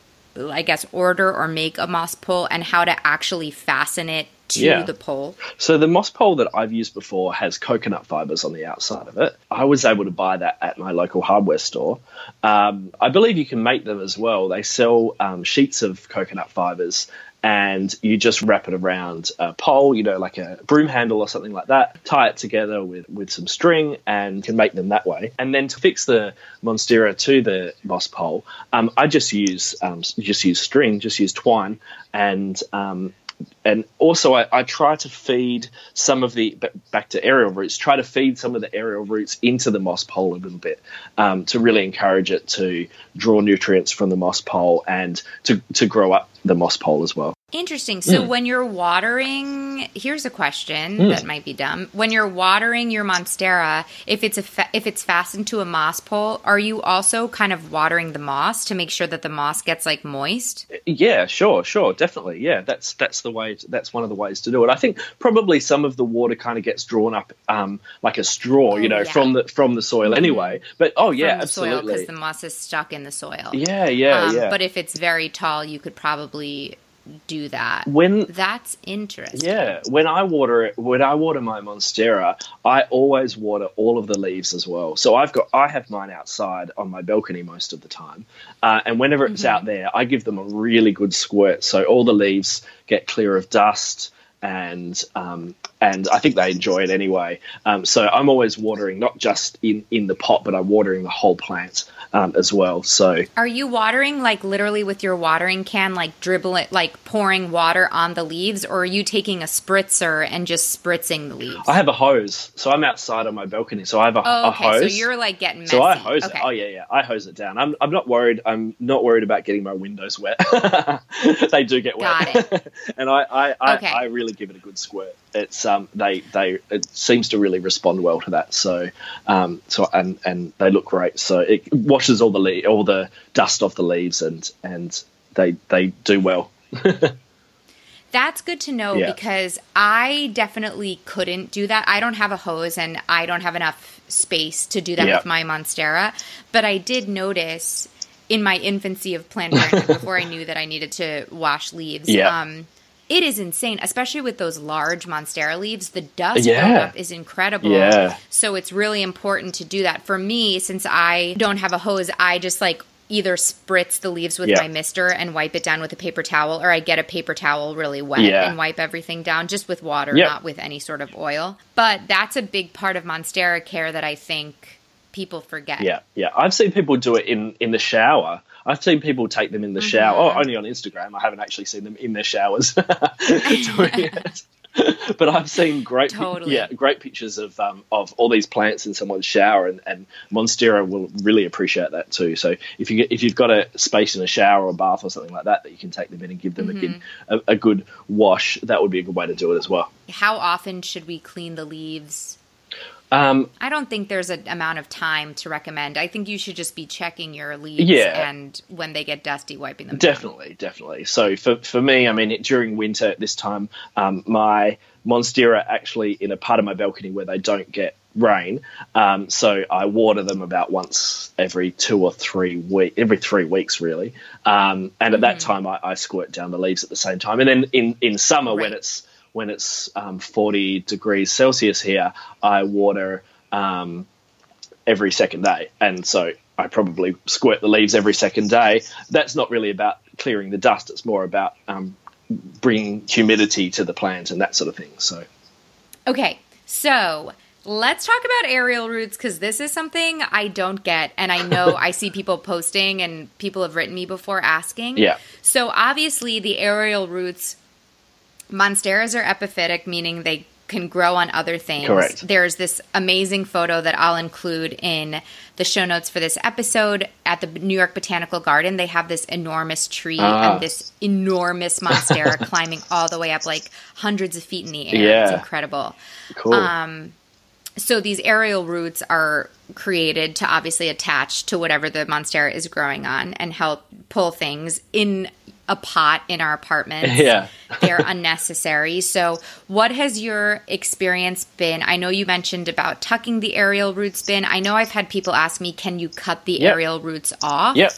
I guess, order or make a moss pole and how to actually fasten it to Yeah. the pole? So the moss pole that I've used before has coconut fibers on the outside of it. I was able to buy that at my local hardware store. Um, I believe you can make them as well. They sell um, sheets of coconut fibers, and you just wrap it around a pole, you know, like a broom handle or something like that, tie it together with, with some string, and can make them that way. And then to fix the Monstera to the moss pole, um, I just use um, just use string, just use twine, and um, and also I, I try to feed some of the, back to aerial roots, try to feed some of the aerial roots into the moss pole a little bit um, to really encourage it to draw nutrients from the moss pole and to, to grow up the moss pole as well. Interesting. So Mm. when you're watering, here's a question Mm. that might be dumb. When you're watering your Monstera, if it's a fa- if it's fastened to a moss pole, are you also kind of watering the moss to make sure that the moss gets like moist? Yeah, sure, sure, definitely. Yeah, that's that's the way. To, that's one of the ways to do it. I think probably some of the water kind of gets drawn up um, like a straw, Oh, you know, yeah. from the from the soil anyway. But oh yeah, From the soil, absolutely. because the moss is stuck in the soil. Yeah, yeah, Um, yeah. But if it's very tall, you could probably do that. When That's interesting. Yeah, when I water it, when I water my Monstera, I always water all of the leaves as well. So I've got, I have mine outside on my balcony most of the time, uh, and whenever it's Mm-hmm. out there, I give them a really good squirt, so all the leaves get clear of dust, and um, and I think they enjoy it anyway. Um, so I'm always watering, not just in in the pot, but I'm watering the whole plant um, as well. So Are you watering like literally with your watering can, like dribble it, like pouring water on the leaves, or are you taking a spritzer and just spritzing the leaves? I have a hose, so I'm outside on my balcony, so I have a, Oh, a okay. hose. So you're like getting messy. So I hose okay. it. Oh yeah, yeah. I hose it down. I'm I'm not worried. I'm not worried about getting my windows wet. They do get wet. Got it. And I I, I, Okay. I really give it a good squirt. It's um they they it seems to really respond well to that. So um so and and they look great. So it washes all the le- all the dust off the leaves, and and they they do well. That's good to know, Yeah. because I definitely couldn't do that. I don't have a hose and I don't have enough space to do that Yeah. with my Monstera. But I did notice in my infancy of plant parenthood, before I knew that I needed to wash leaves, Yeah. um, it is insane, especially with those large Monstera leaves. The dust Yeah. buildup is incredible. Yeah. So it's really important to do that. For me, since I don't have a hose, I just like either spritz the leaves with Yeah. my mister and wipe it down with a paper towel, or I get a paper towel really wet Yeah. and wipe everything down just with water, Yep. not with any sort of oil. But that's a big part of Monstera care that I think people forget. Yeah, yeah. I've seen people do it in, in the shower. I've seen people take them in the shower. Oh, only on Instagram. I haven't actually seen them in their showers doing it. But I've seen great, Totally. yeah, great pictures of um, of all these plants in someone's shower, and, and Monstera will really appreciate that too. So if you get, if you've got a space in a shower or bath or something like that, that you can take them in and give them a, good, a, a good wash, that would be a good way to do it as well. How often should we clean the leaves? Um, I don't think there's an amount of time to recommend. I think you should just be checking your leaves, Yeah. and when they get dusty, wiping them down. Definitely, definitely. So for, for me, I mean, it, during winter at this time, um, my Monstera actually in a part of my balcony where they don't get rain. Um, so I water them about once every two or three week, every three weeks really. Um, and at that time, I, I squirt down the leaves at the same time. And then in, in summer, when Right. it's when it's um, forty degrees Celsius here, I water um, every second day. And so I probably squirt the leaves every second day. That's not really about clearing the dust. It's more about um, bringing humidity to the plant and that sort of thing. So, Okay, so let's talk about aerial roots, because this is something I don't get, and I know I see people posting and people have written me before asking. Yeah. So obviously the aerial roots, Monsteras are epiphytic, meaning they can grow on other things. Correct. There's this amazing photo that I'll include in the show notes for this episode. At the New York Botanical Garden, they have this enormous tree Ah. and this enormous Monstera climbing all the way up, like hundreds of feet in the air. Yeah. It's incredible. cool. Um, so these aerial roots are created to obviously attach to whatever the Monstera is growing on and help pull things in a pot in our apartments. Yeah. They're unnecessary. So what has your experience been? I know you mentioned about tucking the aerial roots been. I know I've had people ask me, can you cut the Yep. aerial roots off? Yep.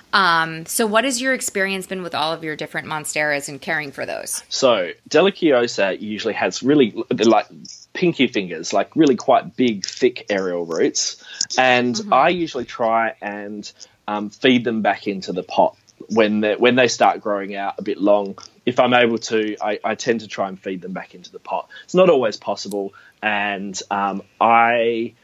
Um, so what has your experience been with all of your different Monsteras and caring for those? So Delichiosa usually has really they're like pinky fingers, like really quite big, thick aerial roots. And I usually try and um, feed them back into the pot when they when they start growing out a bit long. If I'm able to, I, I tend to try and feed them back into the pot. It's not always possible, and um, I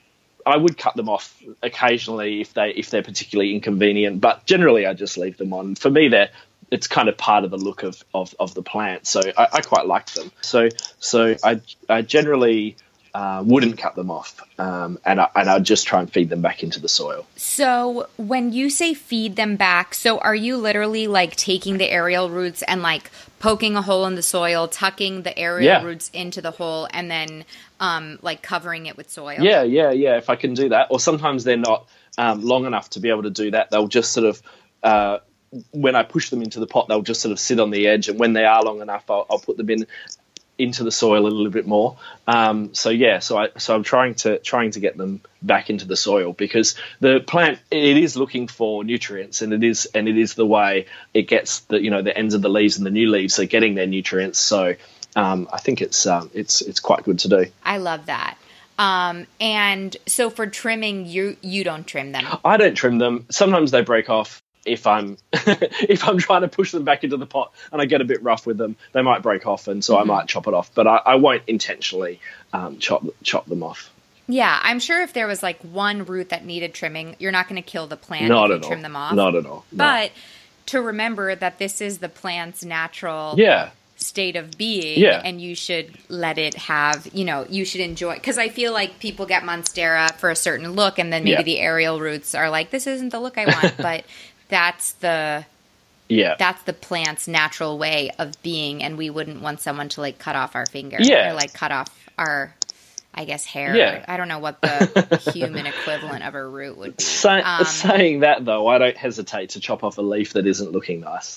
I would cut them off occasionally if they if they're particularly inconvenient, but generally I just leave them on. For me, they're it's kind of part of the look of, of, of the plant, so I, I quite like them. So so I I generally uh, wouldn't cut them off, um, and I, and I'd just try and feed them back into the soil. So when you say feed them back, so are you literally like taking the aerial roots and like poking a hole in the soil, tucking the aerial Yeah. roots into the hole, and then um, like covering it with soil? Yeah, yeah, yeah. If I can do that, or sometimes they're not um, long enough to be able to do that. They'll just sort of, uh, when I push them into the pot, they'll just sort of sit on the edge, and when they are long enough, I'll, I'll put them in into the soil a little bit more. Um, so yeah, so I so I'm trying to trying to get them back into the soil, because the plant, it is looking for nutrients, and it is and it is the way it gets the you know the ends of the leaves and the new leaves are getting their nutrients. So um, I think it's um, it's it's quite good to do. I love that. Um, and so for trimming, you you don't trim them. I don't trim them. Sometimes they break off. If I'm if I'm trying to push them back into the pot and I get a bit rough with them, they might break off, and so mm-hmm. I might chop it off. But I, I won't intentionally um, chop chop them off. Yeah, I'm sure if there was like one root that needed trimming, you're not going to kill the plant Not if at you all. trim them off. Not at all. No. But to remember that this is the plant's natural yeah. state of being, yeah. and you should let it have, you know, you should enjoy, because I feel like people get Monstera for a certain look, and then maybe yeah. the aerial roots are like, this isn't the look I want, but that's the yeah that's the plant's natural way of being, and we wouldn't want someone to like cut off our finger yeah. or like cut off our, I guess, hair. Yeah. I don't know what the human equivalent of a root would be. Say, um, saying that, though, I don't hesitate to chop off a leaf that isn't looking nice.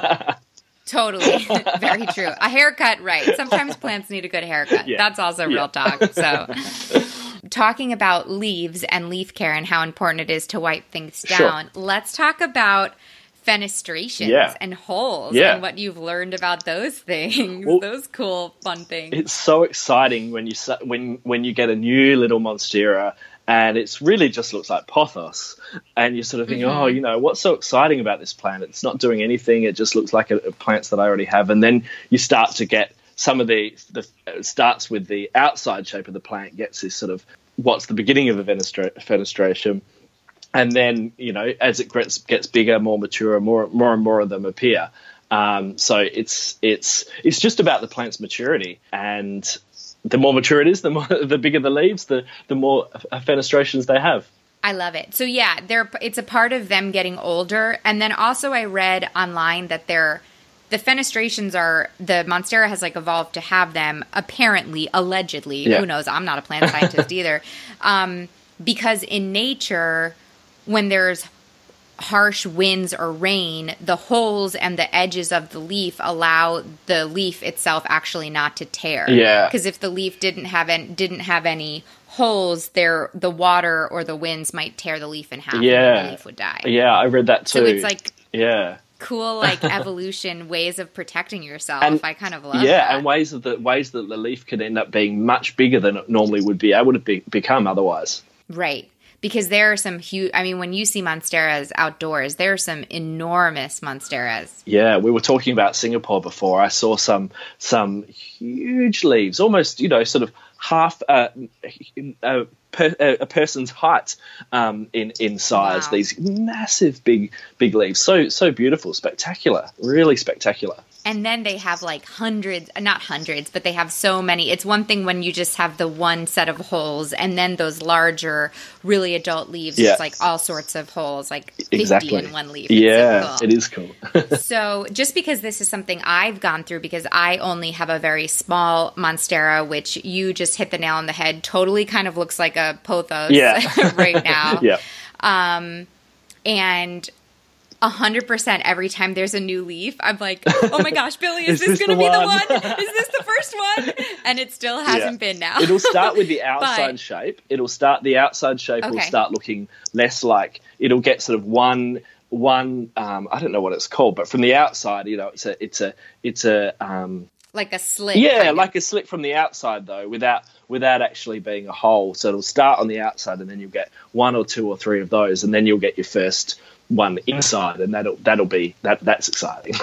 Totally. Very true. A haircut, right. Sometimes plants need a good haircut. Yeah. That's also yeah. real talk. So talking about leaves and leaf care and how important it is to wipe things down, sure. let's talk about fenestrations yeah. and holes yeah. and what you've learned about those things, well, those cool, fun things. It's so exciting when you when when you get a new little Monstera, and it really just looks like pothos, and you sort of think, mm-hmm. oh, you know, what's so exciting about this plant? It's not doing anything. It just looks like a, a plants that I already have. And then you start to get some of the, the it starts with the outside shape of the plant, gets this sort of what's the beginning of a fenestra- fenestration. And then, you know, as it gets, gets bigger, more mature, more more and more of them appear. Um, so it's it's it's just about the plant's maturity, and the more mature it is, the more the bigger the leaves, the the more fenestrations they have. I love it. So yeah, they're it's a part of them getting older, and then also I read online that they're the fenestrations are the Monstera has like evolved to have them apparently, allegedly. Yeah. Who knows? I'm not a plant scientist either, um, because in nature, when there's harsh winds or rain, the holes and the edges of the leaf allow the leaf itself actually not to tear. Yeah. Because if the leaf didn't have any, didn't have any holes, there the water or the winds might tear the leaf in half. Yeah. And the leaf would die. Yeah, I read that too. So it's like yeah. cool, like evolution ways of protecting yourself. And, I kind of love yeah, that. and ways of the ways that the leaf could end up being much bigger than it normally would be able to be, become otherwise. Right. Because there are some huge, I mean, when you see Monsteras outdoors, there are some enormous Monsteras. Yeah, we were talking about Singapore before. I saw some some huge leaves, almost, you know, sort of half uh, a, per, a person's height um, in, in size. Wow. These massive, big, big leaves. So, so beautiful, spectacular, really spectacular. And then they have like hundreds, not hundreds, but they have so many. It's one thing when you just have the one set of holes, and then those larger, really adult leaves, yeah. it's like all sorts of holes, like fifty exactly. in one leaf. Yeah, so cool. It is cool. So just because this is something I've gone through, because I only have a very small Monstera, which you just hit the nail on the head, totally kind of looks like a pothos yeah. right now. yeah. Um, and... A hundred percent every time there's a new leaf, I'm like, oh my gosh, Billy, is, is this, this going to be the one? Is this the first one? And it still hasn't yeah. been now. It'll start with the outside but, shape. It'll start, the outside shape okay. will start looking less like, it'll get sort of one, one, um, I don't know what it's called, but from the outside, you know, it's a, it's a, it's a, um, like a slit. Yeah, kind like of. a slit from the outside though, without without actually being a hole. So it'll start on the outside, and then you'll get one or two or three of those, and then you'll get your first one inside, and that'll that'll be that that's exciting.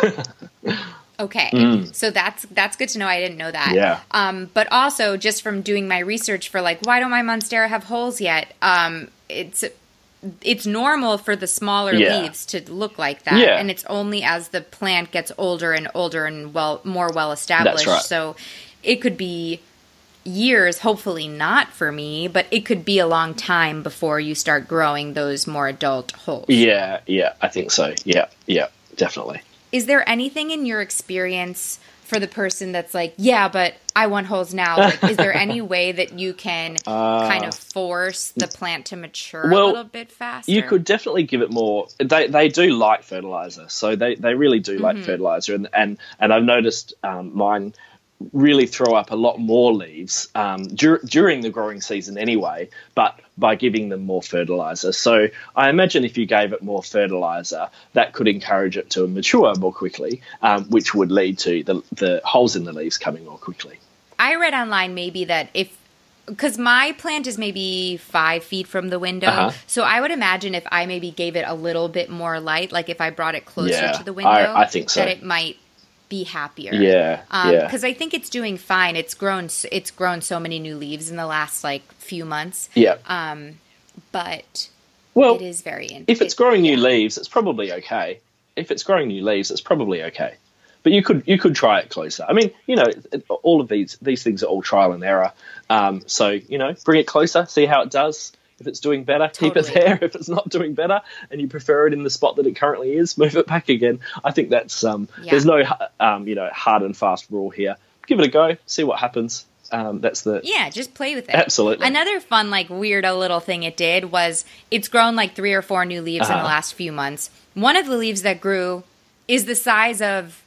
Okay, mm. so that's that's good to know. I didn't know that. Yeah. Um, but also just from doing my research for like, why don't my Monstera have holes yet? Um, it's it's normal for the smaller yeah. leaves to look like that, yeah. and it's only as the plant gets older and older and well more well established. That's right. So it could be years, hopefully not for me, but it could be a long time before you start growing those more adult holes. Yeah, yeah, I think so. Yeah, yeah, definitely. Is there anything in your experience for the person that's like, yeah, but I want holes now? Like, is there any way that you can uh, kind of force the plant to mature well, a little bit faster? You could definitely give it more. They they do like fertilizer, so they, they really do mm-hmm. like fertilizer, and and and I've noticed um, mine really throw up a lot more leaves um, dur- during the growing season anyway, but by giving them more fertilizer. So I imagine if you gave it more fertilizer, that could encourage it to mature more quickly, um, which would lead to the, the holes in the leaves coming more quickly. I read online maybe that if, because my plant is maybe five feet from the window, uh-huh. so I would imagine if I maybe gave it a little bit more light, like if I brought it closer yeah, to the window, I, I think so. that it might be happier. Yeah, um, yeah. Because I think it's doing fine. It's grown. It's grown so many new leaves in the last like few months. Yeah. Um, but well, it is very. In- if it's growing new yeah. leaves, it's probably okay. If it's growing new leaves, it's probably okay. But you could you could try it closer. I mean, you know, all of these these things are all trial and error. Um, so you know, bring it closer, see how it does. If it's doing better, totally. Keep it there. If it's not doing better and you prefer it in the spot that it currently is, move it back again. I think that's um, yeah. there's no um, you know hard and fast rule here. Give it a go, see what happens. Um, that's the yeah, just play with it. Absolutely. Another fun like weirdo little thing it did was it's grown like three or four new leaves uh-huh. in the last few months. One of the leaves that grew is the size of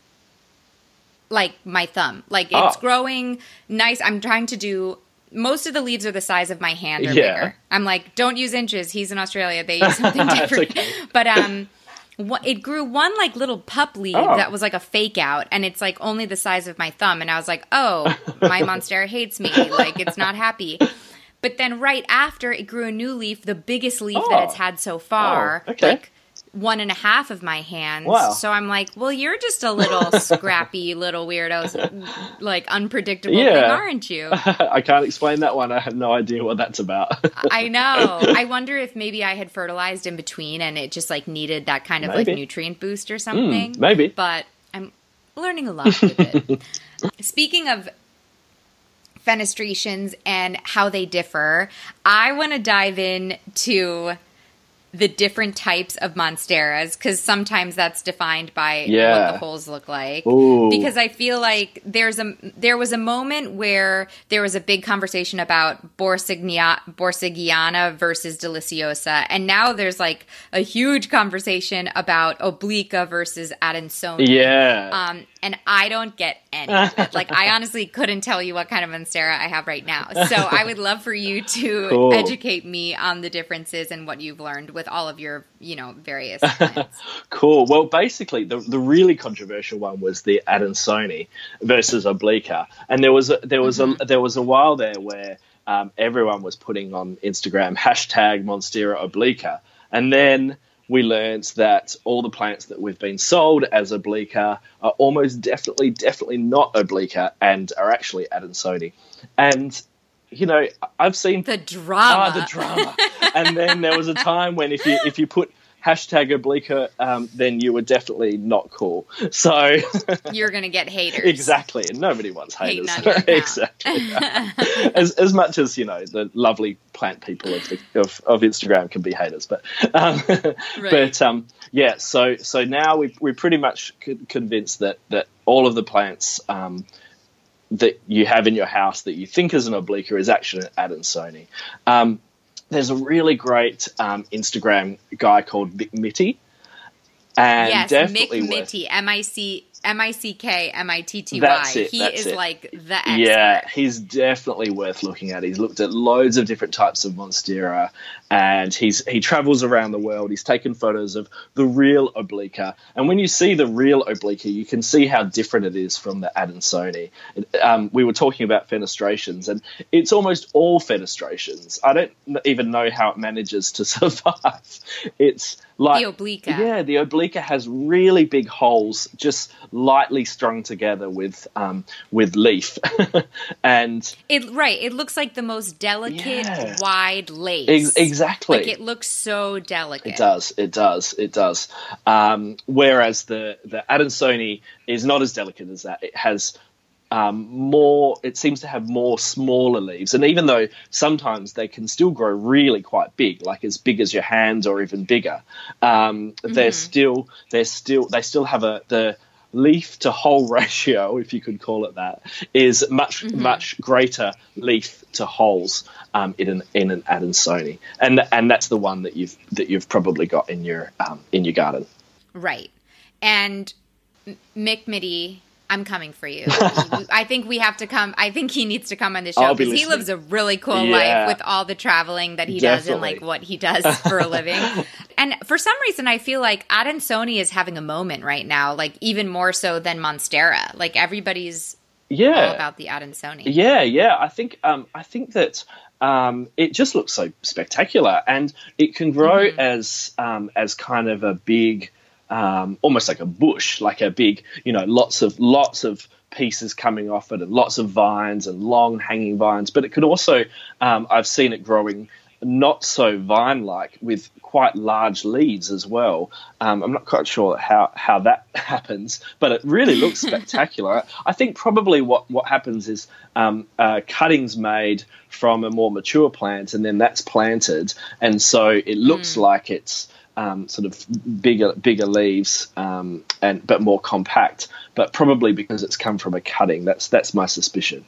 like my thumb. Like it's oh. growing nice. I'm trying to do. Most of the leaves are the size of my hand or yeah. bigger. I'm like, don't use inches. He's in Australia. They use something different. Okay. But um, wh- it grew one like little pup leaf oh. that was like a fake out, and it's like only the size of my thumb. And I was like, oh, my Monstera hates me. Like it's not happy. But then right after, it grew a new leaf, the biggest leaf oh. that it's had so far. Oh, okay. Like one and a half of my hands. Wow. So I'm like, well, you're just a little scrappy little weirdo, like unpredictable yeah. thing, aren't you? I can't explain that one. I have no idea what that's about. I know. I wonder if maybe I had fertilized in between and it just like needed that kind of maybe. like nutrient boost or something. Mm, maybe. But I'm learning a lot with it. Speaking of fenestrations and how they differ, I want to dive in to the different types of monsteras, because sometimes that's defined by yeah. what the holes look like. Ooh. Because I feel like there's a there was a moment where there was a big conversation about Borsignia, Borsigiana versus Deliciosa, and now there's like a huge conversation about Obliqua versus Adansonii. Yeah. Um, and I don't get any of it. Like, I honestly couldn't tell you what kind of monstera I have right now. So I would love for you to cool. educate me on the differences and what you've learned with all of your, you know, various plants. Cool. Well, basically, the the really controversial one was the Adansonii versus Obliqua, and there was a, there was mm-hmm. a there was a while there where um, everyone was putting on Instagram hashtag Monstera Obliqua, and then we learned that all the plants that we've been sold as Obliqua are almost definitely, definitely not Obliqua and are actually Adansonii. And, you know, I've seen... The drama. Ah, the drama. And then there was a time when if you if you put hashtag Obliqua, um, then you were definitely not cool. So... You're going to get haters. Exactly. And nobody wants haters. Exactly. as as much as, you know, the lovely plant people of, the, of, of Instagram can be haters. But, um, right. but um, yeah, so so now we, we're pretty much convinced that, that all of the plants um, that you have in your house that you think is an Obliqua is actually an Adansonii. Um There's a really great um, Instagram guy called Mick Mitty. And yes, definitely Mick Mitty, M I C M I C K M I T T Y. That's it, he that's is it. like the expert. Yeah, he's definitely worth looking at. He's looked at loads of different types of Monstera, and he's he travels around the world. He's taken photos of the real Obliqua, and when you see the real Obliqua, you can see how different it is from the Adansonii. Um, we were talking about fenestrations, and it's almost all fenestrations. I don't even know how it manages to survive. It's like the Obliqua. Yeah, the Obliqua has really big holes, just lightly strung together with um, with leaf, and it right. It looks like the most delicate, yeah. wide lace. Ex- exactly, like it looks so delicate. It does. It does. It does. Um, whereas the the Adansonii is not as delicate as that. It has um, more, it seems to have more smaller leaves. And even though sometimes they can still grow really quite big, like as big as your hands or even bigger, um, mm-hmm. they're still, they're still, they still have a, the leaf to hole ratio, if you could call it that, is much, mm-hmm. much greater leaf to holes um, in an, in an Adansonii. And, and that's the one that you've, that you've probably got in your, um, in your garden. Right. And Mick Mitty, I'm coming for you. I think we have to come. I think he needs to come on the show because be he lives a really cool yeah. life with all the traveling that he Definitely. does and like what he does for a living. And for some reason, I feel like Adansonii is having a moment right now, like even more so than Monstera. Like everybody's yeah. all about the Adansonii. Yeah, yeah. I think um, I think that um, it just looks so spectacular, and it can grow mm-hmm. as um, as kind of a big. Um, almost like a bush, like a big, you know, lots of lots of pieces coming off it and lots of vines and long hanging vines. But it could also, um, I've seen it growing not so vine-like with quite large leaves as well. Um, I'm not quite sure how, how that happens, but it really looks spectacular. I think probably what, what happens is um, uh, cuttings made from a more mature plant and then that's planted. And so it looks mm. like it's, Um, sort of bigger, bigger leaves, um, and but more compact. But probably because it's come from a cutting. That's that's my suspicion.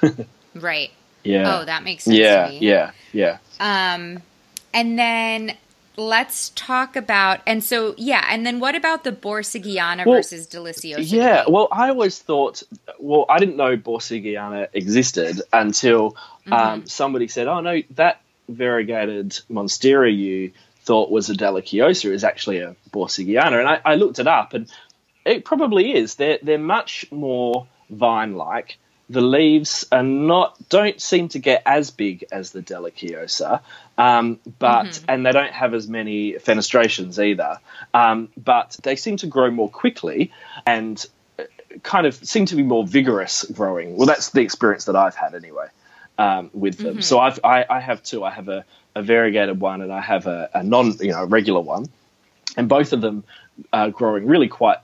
Right. Yeah. Oh, that makes sense. Yeah. To me. Yeah. Yeah. Um, and then let's talk about and so yeah, and then what about the Borsigiana well, versus Deliciosa? Yeah. Debate? Well, I always thought. Well, I didn't know Borsigiana existed until um, mm-hmm. somebody said, "Oh no, that variegated Monstera you thought was a Deliciosa is actually a Borsigiana," and I, I looked it up, and it probably is. They're they're much more vine-like. The leaves are not don't seem to get as big as the Deliciosa, um, but mm-hmm. and they don't have as many fenestrations either. Um, but they seem to grow more quickly and kind of seem to be more vigorous growing. Well, that's the experience that I've had anyway. Um, with them. Mm-hmm. So I've, I, I have two. I have a, a variegated one and I have a, a non, you know, regular one. And both of them are growing really quite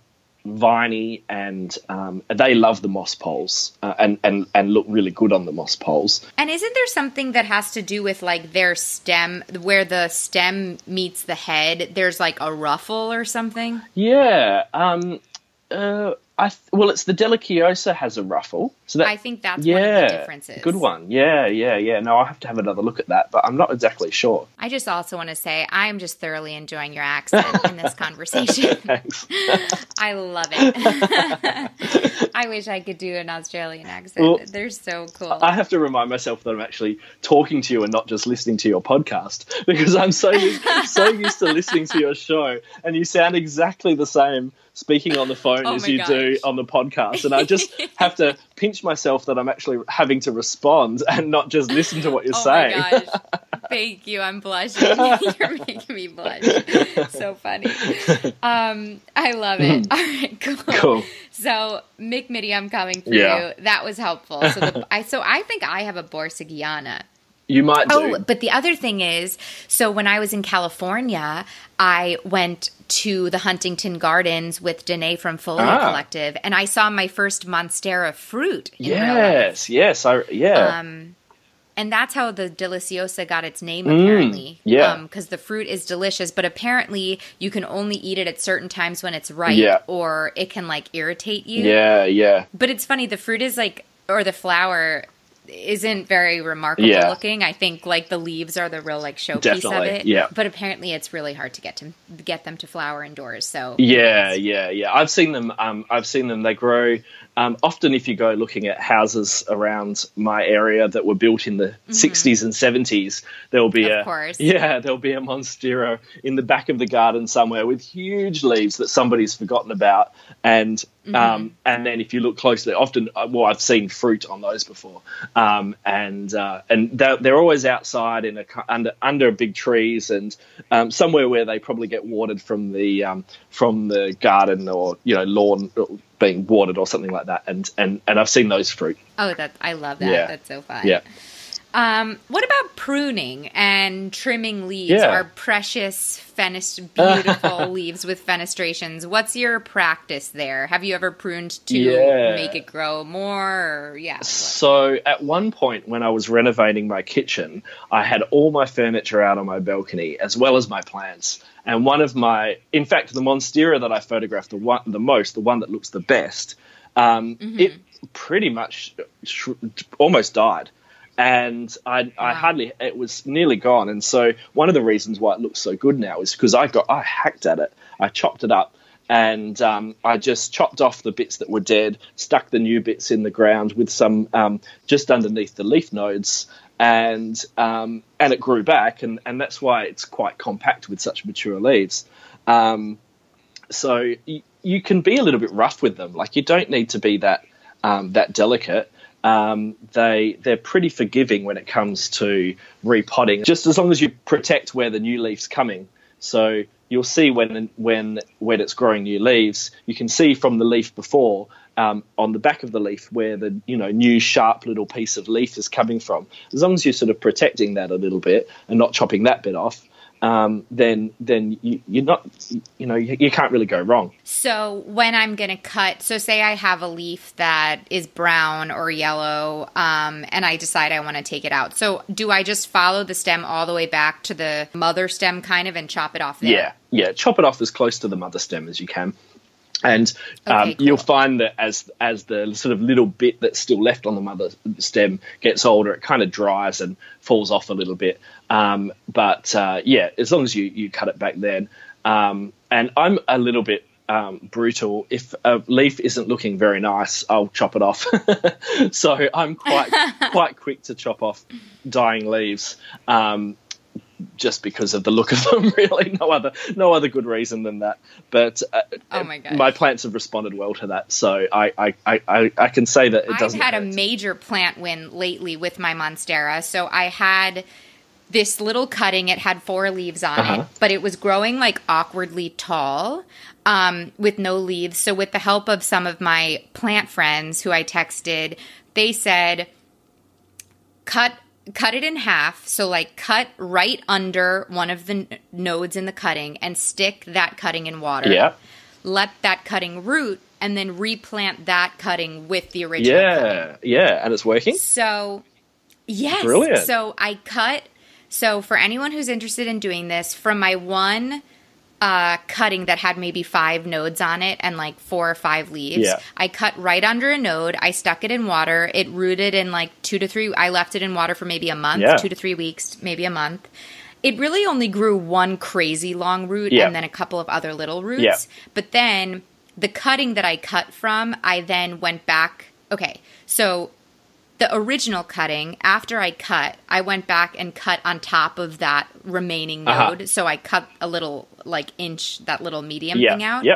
viney and um, they love the moss poles uh, and, and, and look really good on the moss poles. And isn't there something that has to do with like their stem, where the stem meets the head, there's like a ruffle or something? Yeah. Um, uh, I th- well, it's the Deliciosa has a ruffle. So that, I think that's yeah, one of the differences. Good one. Yeah, yeah, yeah. No, I'll have to have another look at that, but I'm not exactly sure. I just also want to say I'm just thoroughly enjoying your accent in this conversation. Thanks. I love it. I wish I could do an Australian accent. Well, they're so cool. I have to remind myself that I'm actually talking to you and not just listening to your podcast because I'm so used, so used to listening to your show and you sound exactly the same speaking on the phone oh as you gosh. do on the podcast, and I just have to pinch myself that I'm actually having to respond and not just listen to what you're oh saying. My gosh. Thank you. I'm blushing. You're making me blush. So funny. Um, I love it. All right, cool. Cool. So, Mick Mitty, I'm coming for yeah. you. That was helpful. So, the, I so I think I have a Borsigiana. You might do. Oh, but the other thing is, so when I was in California, I went to the Huntington Gardens with Danae from Folio ah. Collective, and I saw my first Monstera fruit in yes, real life. Yes, I yeah. Um, and that's how the Deliciosa got its name, apparently. Mm, yeah. Because um, the fruit is delicious, but apparently you can only eat it at certain times when it's ripe, yeah. or it can, like, irritate you. Yeah, yeah. But it's funny, the fruit is, like, or the flower isn't very remarkable yeah. looking. I think like the leaves are the real like showpiece Definitely, of it. Yeah. But apparently it's really hard to get to get them to flower indoors. So yeah, yeah, yeah. I've seen them. Um, I've seen them. They grow. Um, often, if you go looking at houses around my area that were built in the mm-hmm. sixties and seventies, there will be of a course. yeah, there'll be a Monstera in the back of the garden somewhere with huge leaves that somebody's forgotten about, and mm-hmm. um, and then if you look closely, often well, I've seen fruit on those before, um, and uh, and they're, they're always outside in a under under big trees and um, somewhere where they probably get watered from the um, from the garden or you know lawn. Being watered or something like that, and and and I've seen those fruit. Oh, that I love that. Yeah. That's so fun. Yeah. Um, what about pruning and trimming leaves? Yeah. Our precious, fenest- beautiful leaves with fenestrations. What's your practice there? Have you ever pruned to Yeah. make it grow more? Or, yeah. So at one point when I was renovating my kitchen, I had all my furniture out on my balcony as well as my plants. And one of my, in fact, the Monstera that I photographed the one, the most, the one that looks the best, um, mm-hmm. it pretty much sh- almost died. And I, I wow. hardly, it was nearly gone. And so one of the reasons why it looks so good now is because I got, I hacked at it. I chopped it up and um, I just chopped off the bits that were dead, stuck the new bits in the ground with some um, just underneath the leaf nodes. And um, and it grew back. And, and that's why it's quite compact with such mature leaves. Um, so y- you can be a little bit rough with them. Like you don't need to be that um, that delicate. Um, they, they're pretty forgiving when it comes to repotting, just as long as you protect where the new leaf's coming. So you'll see when when when it's growing new leaves, you can see from the leaf before um, on the back of the leaf where the you know new sharp little piece of leaf is coming from. As long as you're sort of protecting that a little bit and not chopping that bit off, Um, then then you, you're not, you know, you, you can't really go wrong. So when I'm going to cut, so say I have a leaf that is brown or yellow um, and I decide I want to take it out. So do I just follow the stem all the way back to the mother stem kind of and chop it off there? Yeah, yeah. Chop it off as close to the mother stem as you can. And um, okay, cool. You'll find that as as the sort of little bit that's still left on the mother stem gets older, it kind of dries and falls off a little bit. Um, but, uh, yeah, as long as you, you cut it back then. Um, and I'm a little bit um, brutal. If a leaf isn't looking very nice, I'll chop it off. So I'm quite quite quick to chop off dying leaves. Um just because of the look of them, really. No other no other good reason than that. But uh, oh my, my plants have responded well to that, so I I, I, I can say that it doesn't I've had hurt. a major plant win lately with my Monstera. So I had this little cutting. It had four leaves on uh-huh. it, but it was growing like awkwardly tall um, with no leaves. So with the help of some of my plant friends who I texted, they said, cut Cut it in half, so like cut right under one of the n- nodes in the cutting and stick that cutting in water. Yeah. Let that cutting root and then replant that cutting with the original yeah, cutting. Yeah, and it's working? So, yes. Brilliant. So I cut, so for anyone who's interested in doing this, from my one uh, cutting that had maybe five nodes on it and like four or five leaves. Yeah. I cut right under a node. I stuck it in water. It rooted in like two to three. I left it in water for maybe a month, yeah. two to three weeks, maybe a month. It really only grew one crazy long root yeah. and then a couple of other little roots. Yeah. But then the cutting that I cut from, I then went back. Okay, so the original cutting, after I cut, I went back and cut on top of that remaining node. Uh-huh. So I cut a little, like, inch, that little medium yeah. thing out. Yeah.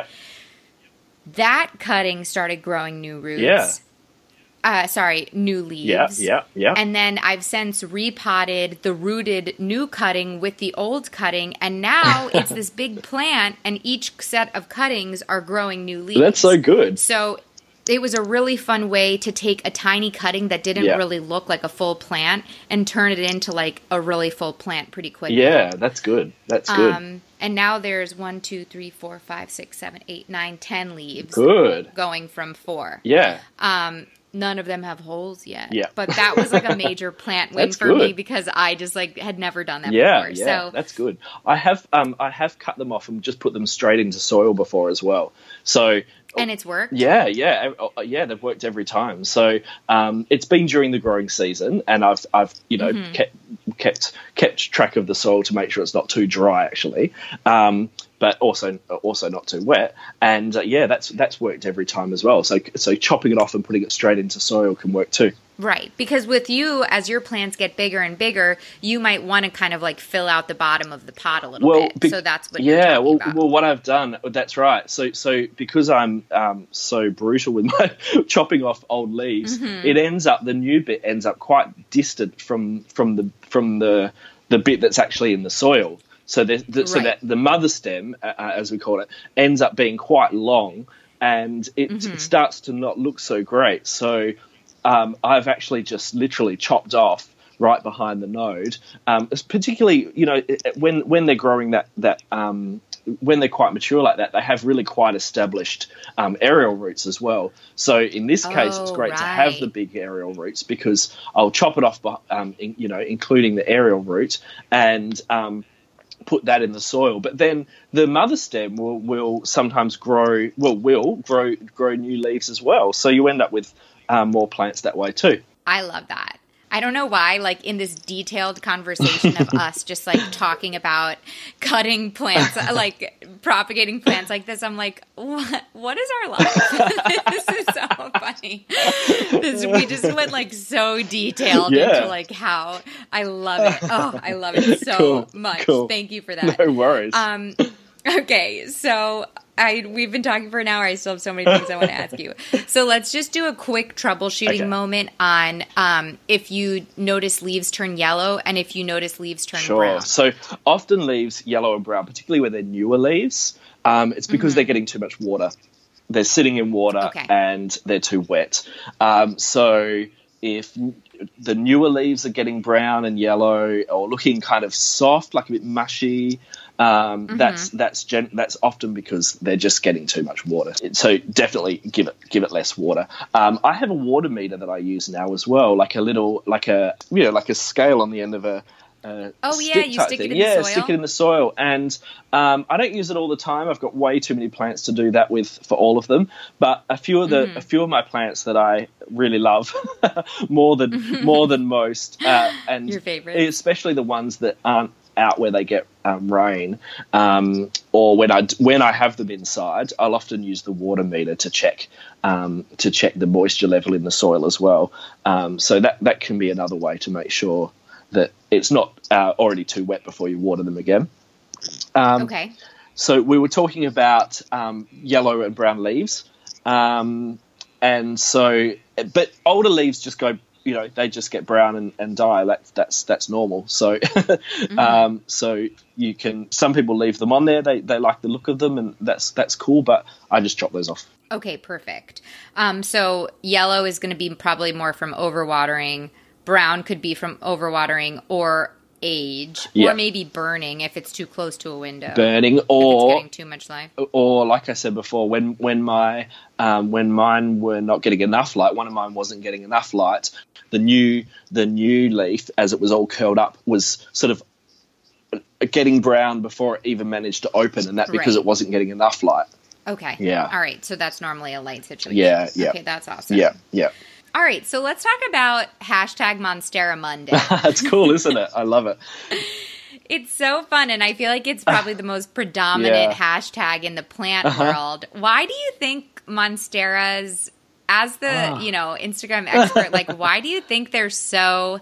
That cutting started growing new roots. Yeah. Uh, sorry, new leaves. Yeah, yeah, yeah. And then I've since repotted the rooted new cutting with the old cutting, and now it's this big plant, and each set of cuttings are growing new leaves. That's so good. So it was a really fun way to take a tiny cutting that didn't yeah. really look like a full plant and turn it into like a really full plant pretty quickly. Yeah, that's good. That's good. Um, and now there's one, two, three, four, five, six, seven, eight, nine, ten leaves. Good. Going from four. Yeah. Um, none of them have holes yet. Yeah. But that was like a major plant win for good. me because I just like had never done that yeah, before. Yeah, so that's good. I have um I have cut them off and just put them straight into soil before as well. So and it's worked? Yeah, yeah, yeah. They've worked every time. So um, it's been during the growing season, and I've, I've, you know, mm-hmm. kept kept kept track of the soil to make sure it's not too dry, actually, um, but also also not too wet. And uh, yeah, that's that's worked every time as well. So so chopping it off and putting it straight into soil can work too. Right, because with you, as your plants get bigger and bigger, you might want to kind of like fill out the bottom of the pot a little well, bit. Be- so that's what yeah, you're talking well, about. well, what I've done, that's right. So, so because I'm um, so brutal with my chopping off old leaves, mm-hmm. it ends up the new bit ends up quite distant from from the from the the bit that's actually in the soil. So, the, the, right. so that the mother stem, uh, as we call it, ends up being quite long, and it, mm-hmm. it starts to not look so great. So. Um, I've actually just literally chopped off right behind the node. Um, it's particularly, you know, when when they're growing that that um, when they're quite mature like that, they have really quite established um, aerial roots as well. So in this case, Oh, it's great right. to have the big aerial roots because I'll chop it off, um, in, you know, including the aerial root, and um, put that in the soil. But then the mother stem will, will sometimes grow, well, will grow grow new leaves as well. So you end up with um, more plants that way too. I love that. I don't know why, like in this detailed conversation of us just like talking about cutting plants, like propagating plants like this, I'm like, what, what is our life? This is so funny. This, we just went like so detailed Yeah. into like how I love it. Oh, I love it so Cool, much. cool. Thank you for that. No worries. Um, okay, so I we've been talking for an hour. I still have so many things I want to ask you. So let's just do a quick troubleshooting Okay. moment on um, if you notice leaves turn yellow and if you notice leaves turn Sure. brown. So often leaves yellow and brown, particularly when they're newer leaves, um, it's because they're getting too much water. They're sitting in water Okay. and they're too wet. Um, so if the newer leaves are getting brown and yellow or looking kind of soft, like a bit mushy, um, that's that's gen- that's often because they're just getting too much water. So definitely give it give it less water. Um, I have a water meter that I use now as well, like a little like a you know like a scale on the end of a. Uh, Oh, yeah, stick you type stick it thing. in the yeah, soil? stick it in the soil, and um, I don't use it all the time. I've got way too many plants to do that with for all of them. But a few of the Mm-hmm. a few of my plants that I really love more than more than most, uh, and Your favorites? especially the ones that aren't out where they get um, rain, um, or when I when I have them inside, I'll often use the water meter to check um, to check the moisture level in the soil as well. Um, so that that can be another way to make sure that it's not uh, already too wet before you water them again. Um, Okay. So we were talking about um, yellow and brown leaves, um, and so, but older leaves just go, you know, they just get brown and, and die. That's that's that's normal. So, Mm-hmm. um, so you can. Some people leave them on there. They they like the look of them, and that's that's cool. But I just chop those off. Okay, perfect. Um, so yellow is going to be probably more from overwatering. Brown could be from overwatering or age, Yeah. or maybe burning if it's too close to a window. Burning if it's or getting too much light. or like I said before, when when my um, when mine were not getting enough light, one of mine wasn't getting enough light. The new the new leaf, as it was all curled up, was sort of getting brown before it even managed to open, and that because Right. it wasn't getting enough light. Okay. Yeah. All right. So that's normally a light situation. Yeah, yeah. Okay, that's awesome. Yeah, yeah, All right. So let's talk about hashtag Monstera Monday. it's cool, isn't it? I love it. It's so fun, and I feel like it's probably the most predominant Yeah. hashtag in the plant Uh-huh. world. Why do you think Monsteras, as the Ah. you know Instagram expert, like why do you think they're so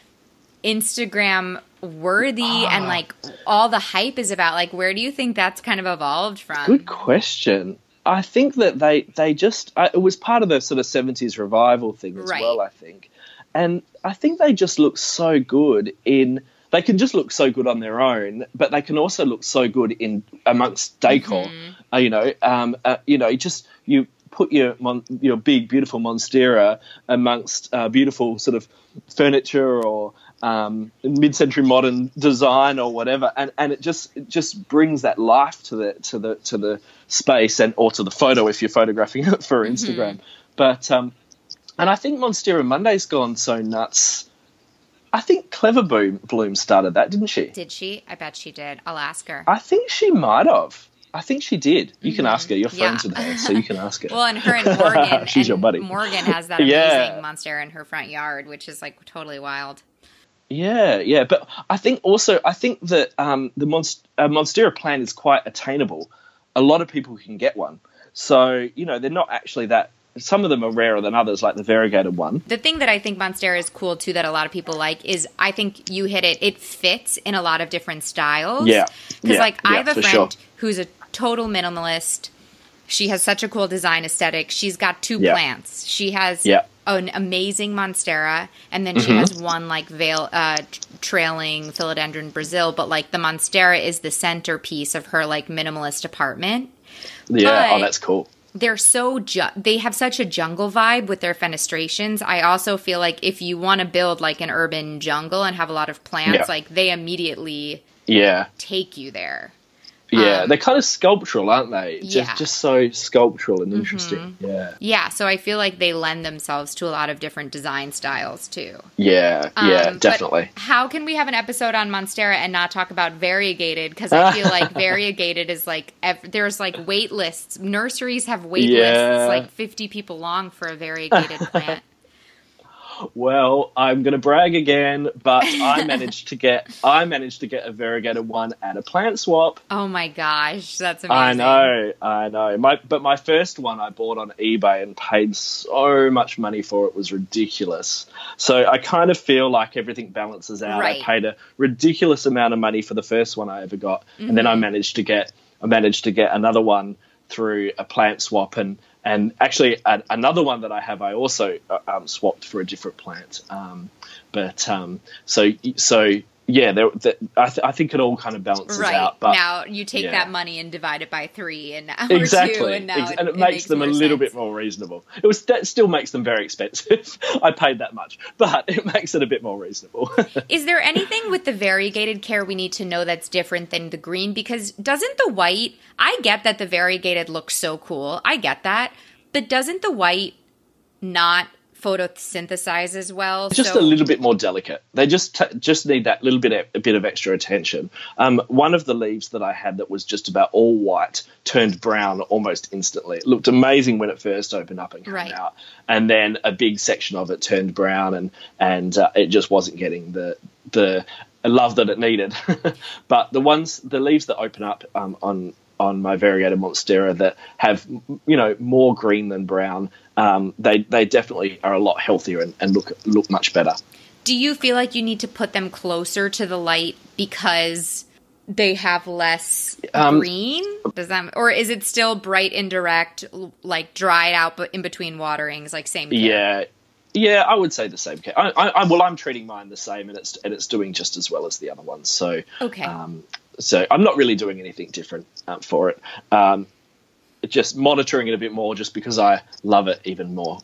Instagram worthy Ah. and like all the hype is about? Like, where do you think that's kind of evolved from? Good question. I think that they they just I, it was part of the sort of seventies revival thing as Right. well. I think, and I think they just look so good in. They can just look so good on their own, but they can also look so good in amongst decor. Uh, you know, um, uh, you know, just you put your mon- your big beautiful monstera amongst uh, beautiful sort of furniture or um, mid-century modern design or whatever, and, and it just it just brings that life to the to the to the space and or to the photo if you're photographing it for Instagram. But um, and I think Monstera Monday's gone so nuts. I think Clever Bloom, Bloom started that, didn't she? Did she? I bet she did. I'll ask her. I think she might have. I think she did. You can ask her. You're friends Yeah. with her, so you can ask her. Well, and her and Morgan. She's and your buddy. Morgan has that amazing Yeah. Monstera in her front yard, which is like totally wild. Yeah, yeah. But I think also, I think that um, the Monst- uh, Monstera plant is quite attainable. A lot of people can get one. So, you know, they're not actually that. Some of them are rarer than others, like the variegated one. The thing that I think Monstera is cool too that a lot of people like is I think you hit it. It fits in a lot of different styles. Yeah. Because Yeah, like I yeah, have a for friend sure. who's a total minimalist. She has such a cool design aesthetic. She's got two Yeah. plants. She has Yeah. an amazing Monstera, and then she Mm-hmm. has one like veil, uh, t- trailing philodendron Brazil. But like the Monstera is the centerpiece of her like minimalist apartment. Yeah. But- oh, that's cool. they're so ju- they have such a jungle vibe with their fenestrations. I also feel like if you want to build like an urban jungle and have a lot of plants, Yeah. like they immediately Yeah. take you there. Yeah, Um, they're kind of sculptural, aren't they? Just yeah. just so sculptural and interesting. Yeah. Yeah, so I feel like they lend themselves to a lot of different design styles too. Yeah, yeah, Um, but definitely. How can we have an episode on Monstera and not talk about variegated? Because I feel like variegated is like ev- there's like wait lists. Nurseries have wait Yeah. lists like fifty people long for a variegated plant. Well, I'm going to brag again, but I managed to get I managed to get a variegated one at a plant swap. Oh my gosh, that's amazing! I know, I know. My but my first one I bought on eBay and paid so much money for it was ridiculous. So I kind of feel like everything balances out. Right. I paid a ridiculous amount of money for the first one I ever got, mm-hmm. and then I managed to get I managed to get another one through a plant swap, and and actually a, another one that I have I also uh, um, swapped for a different plant. Um, but um, so so yeah, there, there, I, th- I think it all kind of balances right. out. But now you take yeah. that money and divide it by three, and now exactly, two, and now Ex- it, and it, it makes, makes them a more little sense. bit more reasonable. It was that still makes them very expensive. I paid that much, but it makes it a bit more reasonable. Is there anything with the variegated care we need to know that's different than the green? Because doesn't the white? I get that the variegated looks so cool. I get that, but doesn't the white not photosynthesize as well? Just so- a little bit more delicate. They just t- just need that little bit of, a bit of extra attention. Um, one of the leaves that I had that was just about all white turned brown almost instantly. It looked amazing when it first opened up and came Right. out, and then a big section of it turned brown, and and uh, it just wasn't getting the the love that it needed. But the ones, the leaves that open up um, on on my variegated Monstera that have, you know, more green than brown, um, they they definitely are a lot healthier and, and look look much better. Do you feel like you need to put them closer to the light because they have less Um, green? Does that, or is it still bright indirect, like dried out but in between waterings, like same care? Yeah, yeah, I would say the same. I, I, I well, I'm treating mine the same, and it's and it's doing just as well as the other ones. So Okay. um, so I'm not really doing anything different um, for it. Um, just monitoring it a bit more, just because I love it even more.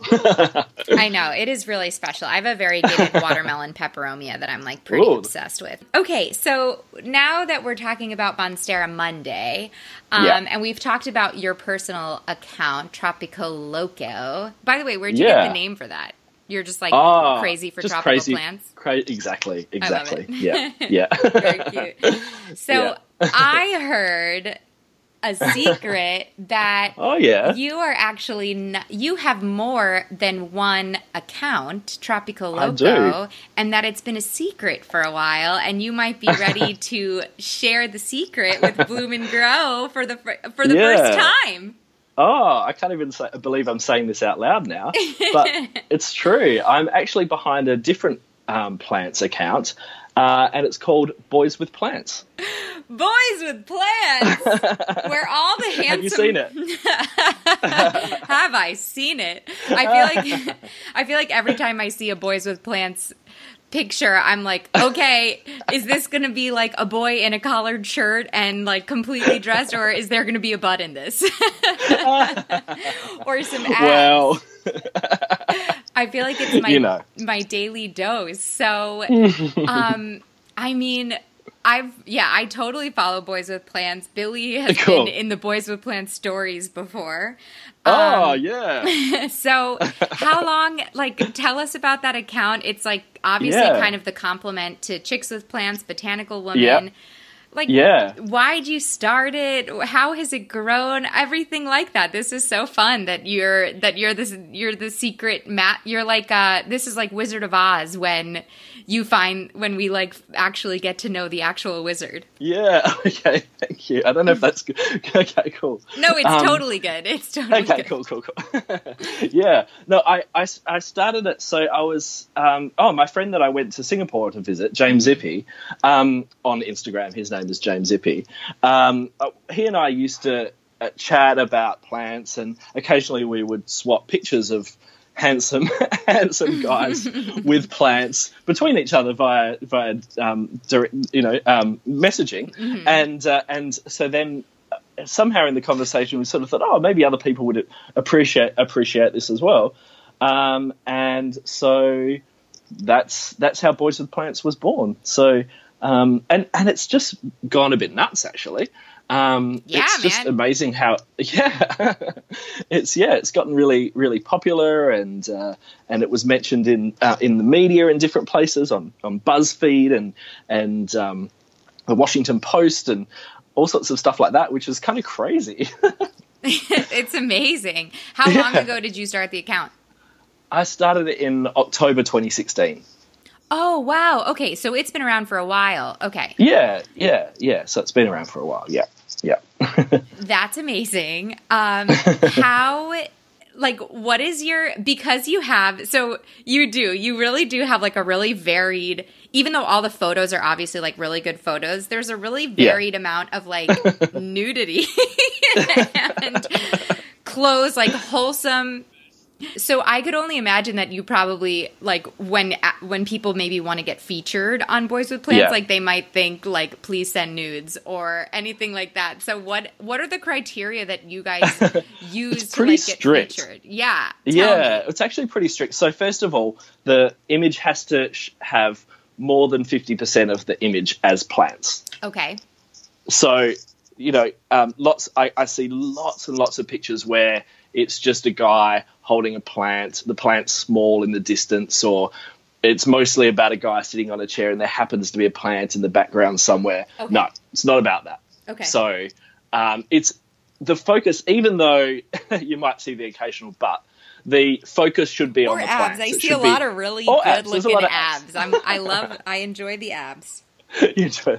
I know, it is really special. I have a variegated watermelon peperomia that I'm like pretty Ooh. obsessed with. Okay, so now that we're talking about Monstera Monday, um, Yeah. and we've talked about your personal account, Tropico Loco. By the way, where'd you Yeah. get the name for that? You're just like Ah, crazy for just tropical crazy, plants? Cra- exactly, exactly. it. Yeah, yeah. Very cute. So Yeah. I heard a secret that Oh yeah. you are actually n- you have more than one account, Tropico I Loco, do. and that it's been a secret for a while, and you might be ready to share the secret with Bloom and Grow for the fir- for the Yeah. first time. Oh, I can't even say, believe I'm saying this out loud now, but it's true. I'm actually behind a different um, plants account, uh, and it's called Boys with Plants. Boys with Plants, where all the handsome. Have you seen it? Have I seen it? I feel like I feel like every time I see a Boys with Plants picture, I'm like, okay, is this going to be like a boy in a collared shirt and like completely dressed, or is there going to be a butt in this? Or some abs? Well, I feel like it's my you know. my daily dose. So, um, I mean, I've yeah, I totally follow Boys with Plants. Billy has Cool. been in the Boys with Plants stories before. Oh, Um, yeah. So, how long? Like, tell us about that account. It's like obviously Yeah. kind of the complement to Chicks with Plants, Botanical Woman. Yep. Like, Yeah. why'd you start it? How has it grown? Everything like that. This is so fun that you're that you're this you're the secret mat. You're like uh, this is like Wizard of Oz when you find when we like actually get to know the actual wizard. Yeah. Okay. Thank you. I don't know if that's good. Okay. Cool. No, it's Um, totally good. It's totally Okay, good. cool, cool, cool. Yeah, no, I, I, I started it, so I was, um, oh, my friend that I went to Singapore to visit, James Zippy, um, on Instagram, his name is James Zippy, um, uh, he and I used to uh, chat about plants, and occasionally we would swap pictures of handsome handsome guys with plants between each other via via um, direct, you know um, messaging, Mm-hmm. and uh, and so then somehow in the conversation we sort of thought, oh, maybe other people would appreciate appreciate this as well. Um, and so that's that's how Boys with Plants was born. So um, and and it's just gone a bit nuts, actually. Um, yeah, it's just man. amazing how yeah, it's yeah, it's gotten really really popular, and uh, and it was mentioned in uh, in the media in different places, on on BuzzFeed and and um, the Washington Post and all sorts of stuff like that, which is kind of crazy. It's amazing. How long Yeah. ago did you start the account? I started it in October twenty sixteen. Oh, wow. Okay, so it's been around for a while. Okay. Yeah, yeah, yeah. So it's been around for a while. Yeah, yeah. That's amazing. Um, how, like, what is your, because you have, so you do, you really do have like a really varied, even though all the photos are obviously like really good photos, there's a really varied Yeah. amount of like nudity and clothes, like wholesome. So I could only imagine that you probably, like, when when people maybe want to get featured on Boys with Plants, Yeah. like they might think like, please send nudes or anything like that. So what what are the criteria that you guys use to pretty like get strict. featured? Yeah. tell Yeah, me. it's actually pretty strict. So first of all, the image has to sh- have more than fifty percent of the image as plants. Okay. So, you know, um, lots. I, I see lots and lots of pictures where it's just a guy holding a plant. The plant's small in the distance, or it's mostly about a guy sitting on a chair and there happens to be a plant in the background somewhere. Okay. No, it's not about that. Okay. So um, it's the focus, even though you might see the occasional butt, the focus should be Or on the abs. plants. I It see should a be- lot of really or good abs. There's a looking lot of abs. I'm, I love, I enjoy the abs. You enjoy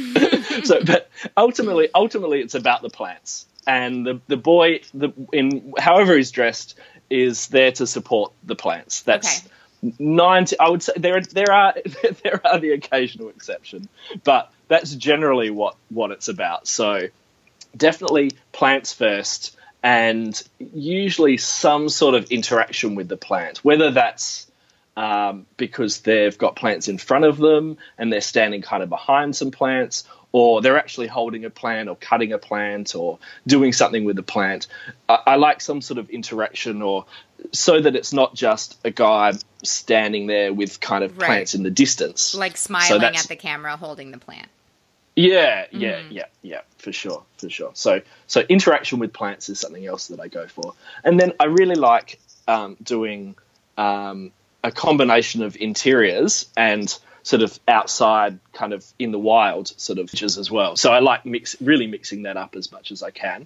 it. So, but ultimately, ultimately, it's about the plants, and the the boy, the in however he's dressed, is there to support the plants. That's Okay. ninety. I would say there there are there are the occasional exception, but that's generally what what it's about. So, definitely plants first, and usually some sort of interaction with the plant, whether that's Um, because they've got plants in front of them and they're standing kind of behind some plants, or they're actually holding a plant or cutting a plant or doing something with the plant. I, I like some sort of interaction, or so that it's not just a guy standing there with kind of Right. plants in the distance. Like So smiling that's- at the camera, holding the plant. Yeah, yeah, Mhm. yeah, yeah, for sure, for sure. So, so interaction with plants is something else that I go for. And then I really like um, doing um, a combination of interiors and sort of outside, kind of in the wild sort of pictures as well. So I like mix, really mixing that up as much as I can.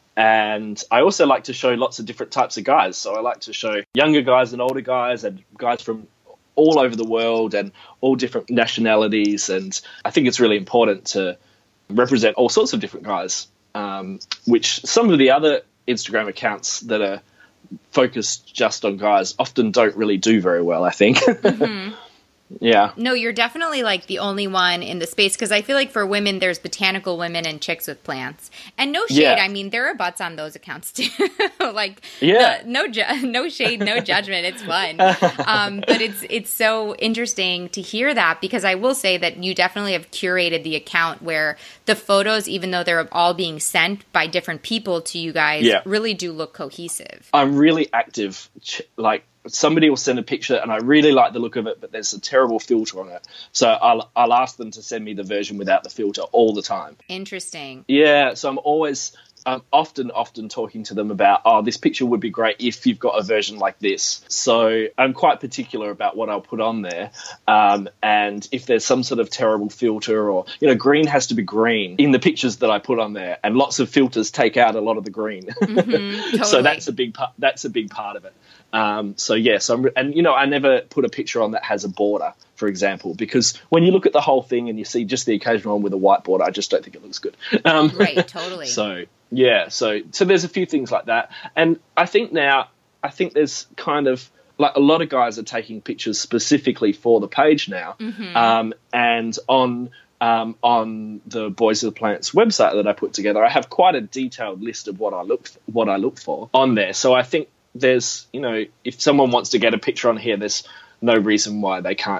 And I also like to show lots of different types of guys. So I like to show younger guys and older guys and guys from all over the world and all different nationalities. And I think it's really important to represent all sorts of different guys, um, which some of the other Instagram accounts that are focused just on guys often don't really do very well, I think. Mm-hmm. Yeah. No, you're definitely like the only one in the space, because I feel like for women, there's botanical women and chicks with plants. And no shade, Yeah. I mean, there are butts on those accounts too. Like, Yeah. no, no, ju- no shade, no judgment. It's fun. Um, but it's it's so interesting to hear that, because I will say that you definitely have curated the account where the photos, even though they're all being sent by different people to you guys, Yeah. really do look cohesive. I'm really active. ch- Like, somebody will send a picture and I really like the look of it, but there's a terrible filter on it. So I'll, I'll ask them to send me the version without the filter all the time. Interesting. Yeah, so I'm always, I'm often, often talking to them about, oh, this picture would be great if you've got a version like this. So I'm quite particular about what I'll put on there. Um, and if there's some sort of terrible filter, or, you know, green has to be green in the pictures that I put on there, and lots of filters take out a lot of the green. Mm-hmm, totally. So that's a big part. That's a big part of it. Um, so yes, I'm, and you know, I never put a picture on that has a border, for example, because when you look at the whole thing and you see just the occasional one with a white border, I just don't think it looks good. Um, Right, totally. So yeah, so so there's a few things like that, and I think now I think there's kind of like a lot of guys are taking pictures specifically for the page now, Mm-hmm. um, and on. Um, on the Boys of the Plants website that I put together, I have quite a detailed list of what I look what I look for on there. So I think there's, you know, if someone wants to get a picture on here, there's no reason why they can't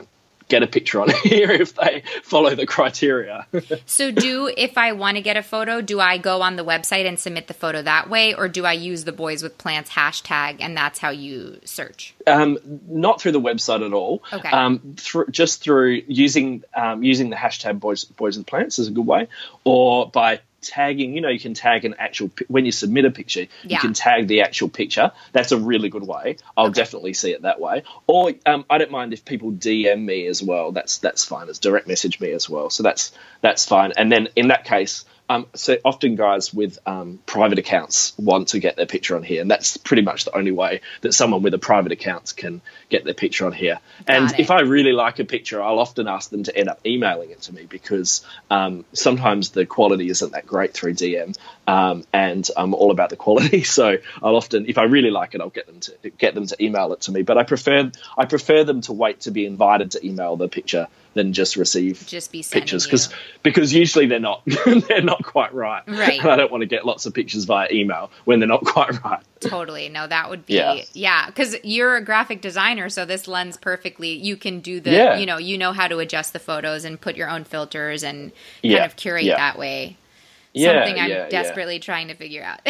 get a picture on here if they follow the criteria. So do, if I want to get a photo, do I go on the website and submit the photo that way, or do I use the Boys with Plants hashtag and that's how you search? Um, not through the website at all. Okay. Um, through, just through using um, using the hashtag Boys Boys with Plants is a good way, or by tagging, you know, you can tag an actual, when you submit a picture, Yeah. you can tag the actual picture. That's a really good way. I'll Okay. definitely see it that way. Or um, I don't mind if people D M me as well. That's that's fine. It's direct message me as well. So that's that's fine. And then in that case, um, so often guys with um, private accounts want to get their picture on here, and that's pretty much the only way that someone with a private account can get their picture on here. Got and it. if I really like a picture, I'll often ask them to end up emailing it to me, because um, sometimes the quality isn't that great through D M, um, and I'm all about the quality. So I'll often, if I really like it, I'll get them to get them to email it to me. But I prefer I prefer them to wait to be invited to email the picture than just receive Just be sending pictures, you. because because usually they're not they're not quite right. Right. And I don't want to get lots of pictures via email when they're not quite right. Totally. No, that would be, Yeah. yeah. Because you're a graphic designer, so this lends perfectly. You can do the, Yeah. you know, you know how to adjust the photos and put your own filters and kind Yeah. of curate Yeah. that way. Yeah, Something I'm yeah, yeah. desperately trying to figure out.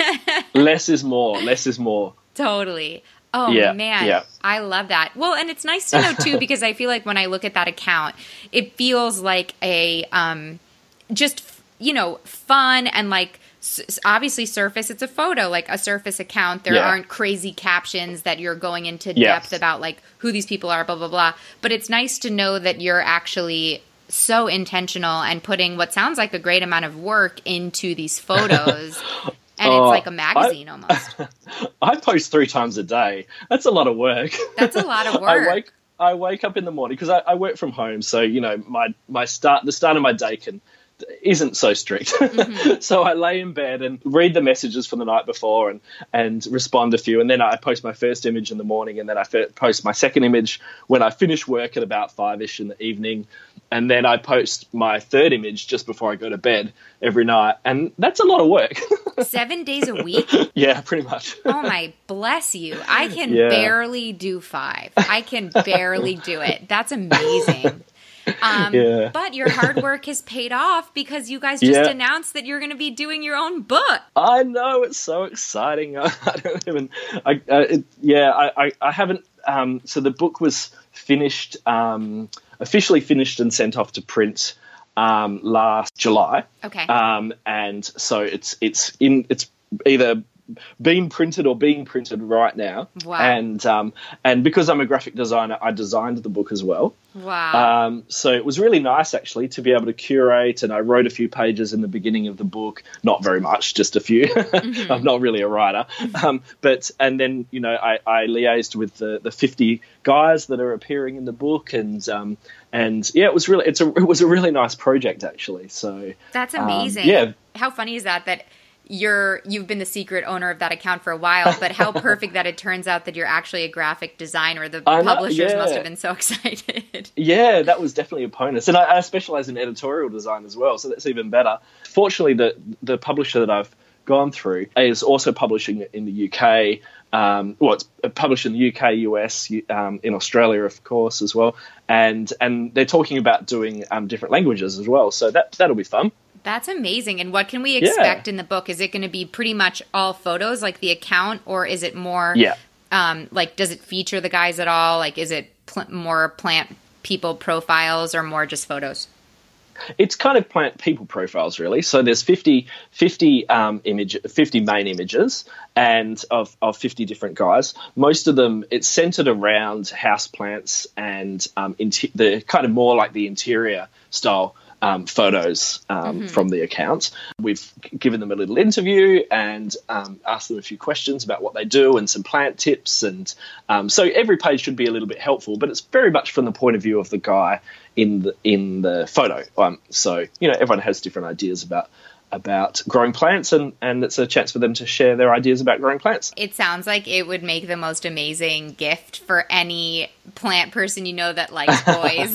Less is more. Less is more. Totally. Oh, Yeah, man. yeah. I love that. Well, and it's nice to know, too, because I feel like when I look at that account, it feels like a um, just, you know, fun and like s- obviously surface. It's a photo, like a surface account. There Yeah. aren't crazy captions that you're going into Yeah. depth about like who these people are, blah, blah, blah. But it's nice to know that you're actually so intentional and putting what sounds like a great amount of work into these photos. And Oh, it's like a magazine I- almost. I post three times a day. That's a lot of work. That's a lot of I work. wake I wake up in the morning because I, I work from home, so you know my my start the start of my day can isn't so strict. Mm-hmm. So I lay in bed and read the messages from the night before and and respond a few, and then I post my first image in the morning, and then I f- post my second image when I finish work at about five-ish in the evening, and then I post my third image just before I go to bed every night, and that's a lot of work. Seven days a week? Yeah, pretty much. Oh my, bless you. I can Yeah. barely do five. I can barely do it. That's amazing. Um, Yeah. But your hard work has paid off because you guys just Yeah. announced that you're going to be doing your own book. I know, it's so exciting. I don't even. I, uh, it, yeah, I, I, I haven't. Um, so the book was finished, um, officially finished and sent off to print um, last July. Okay. Um, and so it's it's in it's either being printed or being printed right now. Wow. And um, and because I'm a graphic designer, I designed the book as well. Wow. Um, so it was really nice, actually, to be able to curate, and I wrote a few pages in the beginning of the book. Not very much, just a few. Mm-hmm. I'm not really a writer. Um, but and then, you know, I, I liaised with the, the fifty guys that are appearing in the book, and um, and yeah, it was really it's a it was a really nice project, actually. So That's um, amazing. yeah. How funny is that, that you're, you've been the secret owner of that account for a while, but how perfect that it turns out that you're actually a graphic designer. The I know, publishers yeah. must have been so excited. Yeah, that was definitely a bonus. And I, I specialize in editorial design as well, so that's even better. Fortunately, the the publisher that I've gone through is also publishing it in the U K. Um, well, it's published in the U K, U S, um, in Australia, of course, as well. And and they're talking about doing um, different languages as well. So that, that'll be fun. That's amazing. And what can we expect in the book? Is it going to be pretty much all photos, like the account, or is it more, Yeah. um, like, does it feature the guys at all? Like, is it pl- more plant people profiles or more just photos? It's kind of plant people profiles, really. So there's fifty, fifty, um, image, fifty main images and of, of fifty different guys. Most of them, it's centered around house plants and um, inti- the kind of more like the interior style um, photos um, Mm-hmm. from the account. We've given them a little interview and um, asked them a few questions about what they do and some plant tips. And um, so every page should be a little bit helpful, but it's very much from the point of view of the guy in the in the photo. Um, so, you know, everyone has different ideas about about growing plants, and, and it's a chance for them to share their ideas about growing plants. It sounds like it would make the most amazing gift for any plant person you know that likes boys.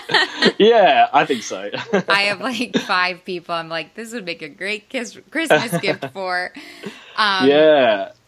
Yeah, I think so. I have like five people. I'm like, this would make a great kiss- Christmas gift for. Um, Yeah.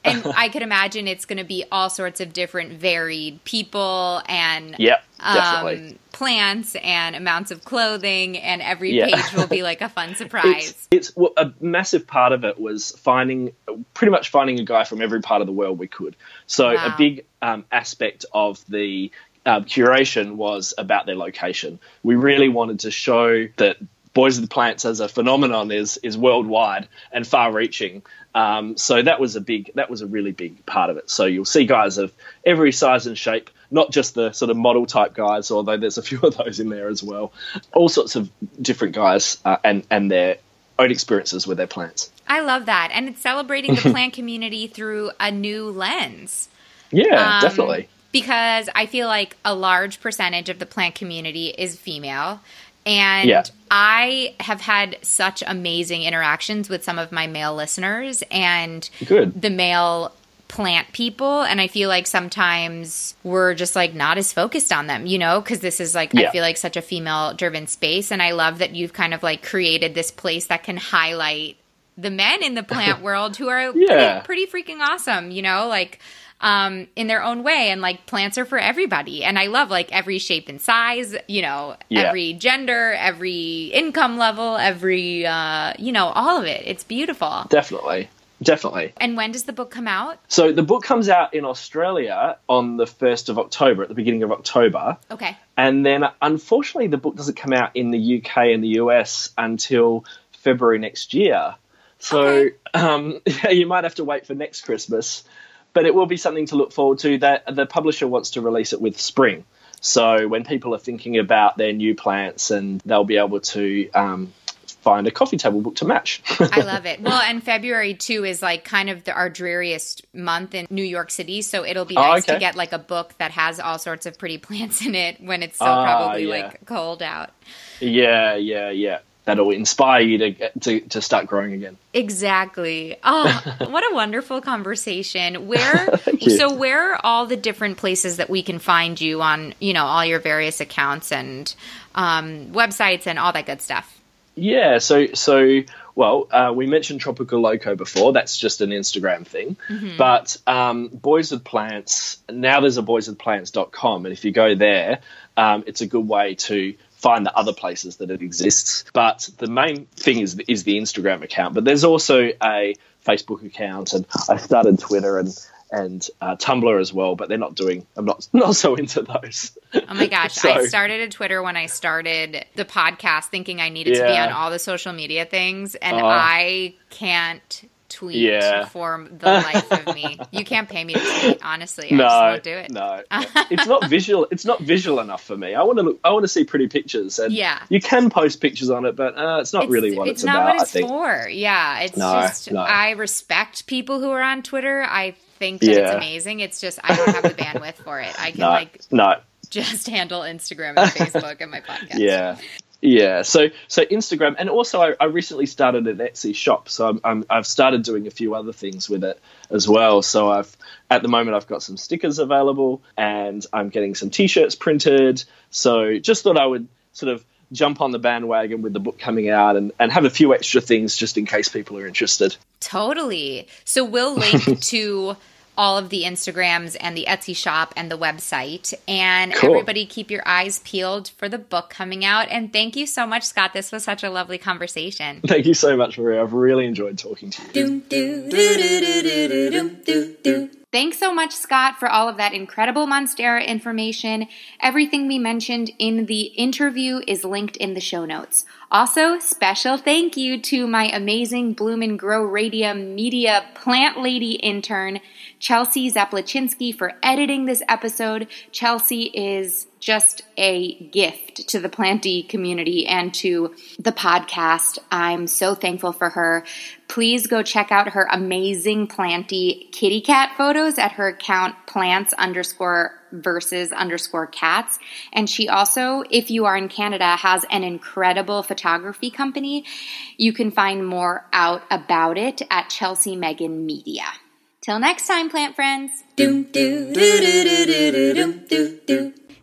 And I could imagine it's going to be all sorts of different varied people and yep, definitely. um, plants and amounts of clothing, and every Yeah. page will be like a fun surprise. It's, it's well, a massive part of it was finding, pretty much finding a guy from every part of the world we could. So Wow. a big um, aspect of the um, curation was about their location. We really wanted to show that Boys of the Plants as a phenomenon is is worldwide and far-reaching. Um, so that was a big, that was a really big part of it. So you'll see guys of every size and shape, not just the sort of model type guys, although there's a few of those in there as well. All sorts of different guys uh, and and their own experiences with their plants. I love that. And it's celebrating the plant community through a new lens. Yeah, Um, definitely. Because I feel like a large percentage of the plant community is female. And Yeah. I have had such amazing interactions with some of my male listeners and Good. the male plant people. And I feel like sometimes we're just like not as focused on them, you know, because this is like, Yeah. I feel like such a female driven space. And I love that you've kind of like created this place that can highlight the men in the plant world who are Yeah. pretty, pretty freaking awesome, you know, like um, in their own way. And like plants are for everybody. And I love like every shape and size, you know, Yeah. every gender, every income level, every, uh, you know, all of it. It's beautiful. Definitely. Definitely. And when does the book come out? So the book comes out in Australia on the first of October, at the beginning of October. Okay. And then, unfortunately, the book doesn't come out in the U K and the U S until February next year. So Okay. um, yeah, you might have to wait for next Christmas. But it will be something to look forward to. That the publisher wants to release it with spring. So when people are thinking about their new plants, and they'll be able to um, find a coffee table book to match. I love it. Well, and February too is like kind of the, our dreariest month in New York City. So it'll be Oh, nice okay. to get like a book that has all sorts of pretty plants in it when it's still Ah, probably yeah. like cold out. yeah, yeah, yeah. That'll inspire you to get, to to start growing again. Exactly. Oh, what a wonderful conversation. Where, Thank you. so where are all the different places that we can find you on, you know, all your various accounts and um, websites and all that good stuff? Yeah, so so well, uh, we mentioned Tropical Loco before. That's just an Instagram thing. Mm-hmm. But um, Boys with Plants, now there's a boys with plants dot com, and if you go there, um, it's a good way to find the other places that it exists. But the main thing is is the Instagram account. But there's also a Facebook account, and I started Twitter and and uh, Tumblr as well. But they're not doing. I'm not not so into those. Oh my gosh. So- I started a Twitter when I started the podcast thinking I needed to be Yeah. on all the social media things. And Oh. I can't tweet Yeah. for the life of me. You can't pay me to tweet, honestly. I just No, won't do it. no, it's not visual. It's not visual enough for me. I want to look. I want to see pretty pictures, and Yeah. you can post pictures on it, but uh, it's not really what it's, it's not about. what it's I think. for. Yeah, it's No, just no. I respect people who are on Twitter. I think that it's Yeah. amazing. It's just I don't have the bandwidth for it. I can No, like no, just handle Instagram and Facebook and my podcast. yeah, yeah. So, so Instagram, and also I, I recently started an Etsy shop, so I'm, I'm, I've started doing a few other things with it as well. So I've at the moment I've got some stickers available, and I'm getting some T-shirts printed. So just thought I would sort of jump on the bandwagon with the book coming out, and, and have a few extra things just in case people are interested. Totally. So we'll link to all of the Instagrams and the Etsy shop and the website. And Cool. everybody keep your eyes peeled for the book coming out. And thank you so much, Scott. This was such a lovely conversation. Thank you so much, Maria. I've really enjoyed talking to you. Doom, doo, doo, doo, doo, doo, doo, doo, doo, doo. Thanks so much, Scott, for all of that incredible Monstera information. Everything we mentioned in the interview is linked in the show notes. Also, special thank you to my amazing Bloom and Grow Radium Media Plant Lady intern, Chelsea Zaplachinsky, for editing this episode. Chelsea is just a gift to the Planty community and to the podcast. I'm so thankful for her. Please go check out her amazing Planty kitty cat photos at her account plants underscore versus underscore cats. And she also, if you are in Canada, has an incredible photography company. You can find more out about it at Chelsea Megan Media. Till next time, plant friends. Doom, doo, doo, doo, doo, doo, doo, doo, doo.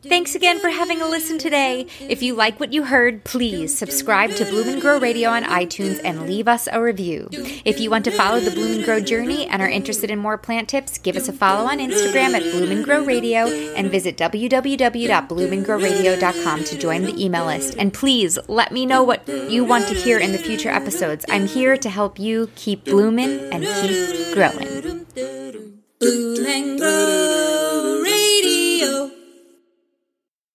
Thanks again for having a listen today. If you like what you heard, please subscribe to Bloom and Grow Radio on iTunes and leave us a review. If you want to follow the Bloom and Grow journey and are interested in more plant tips, give us a follow on Instagram at Bloom and Grow Radio and visit w w w dot bloom and grow radio dot com to join the email list. And please let me know what you want to hear in the future episodes. I'm here to help you keep blooming and keep growing.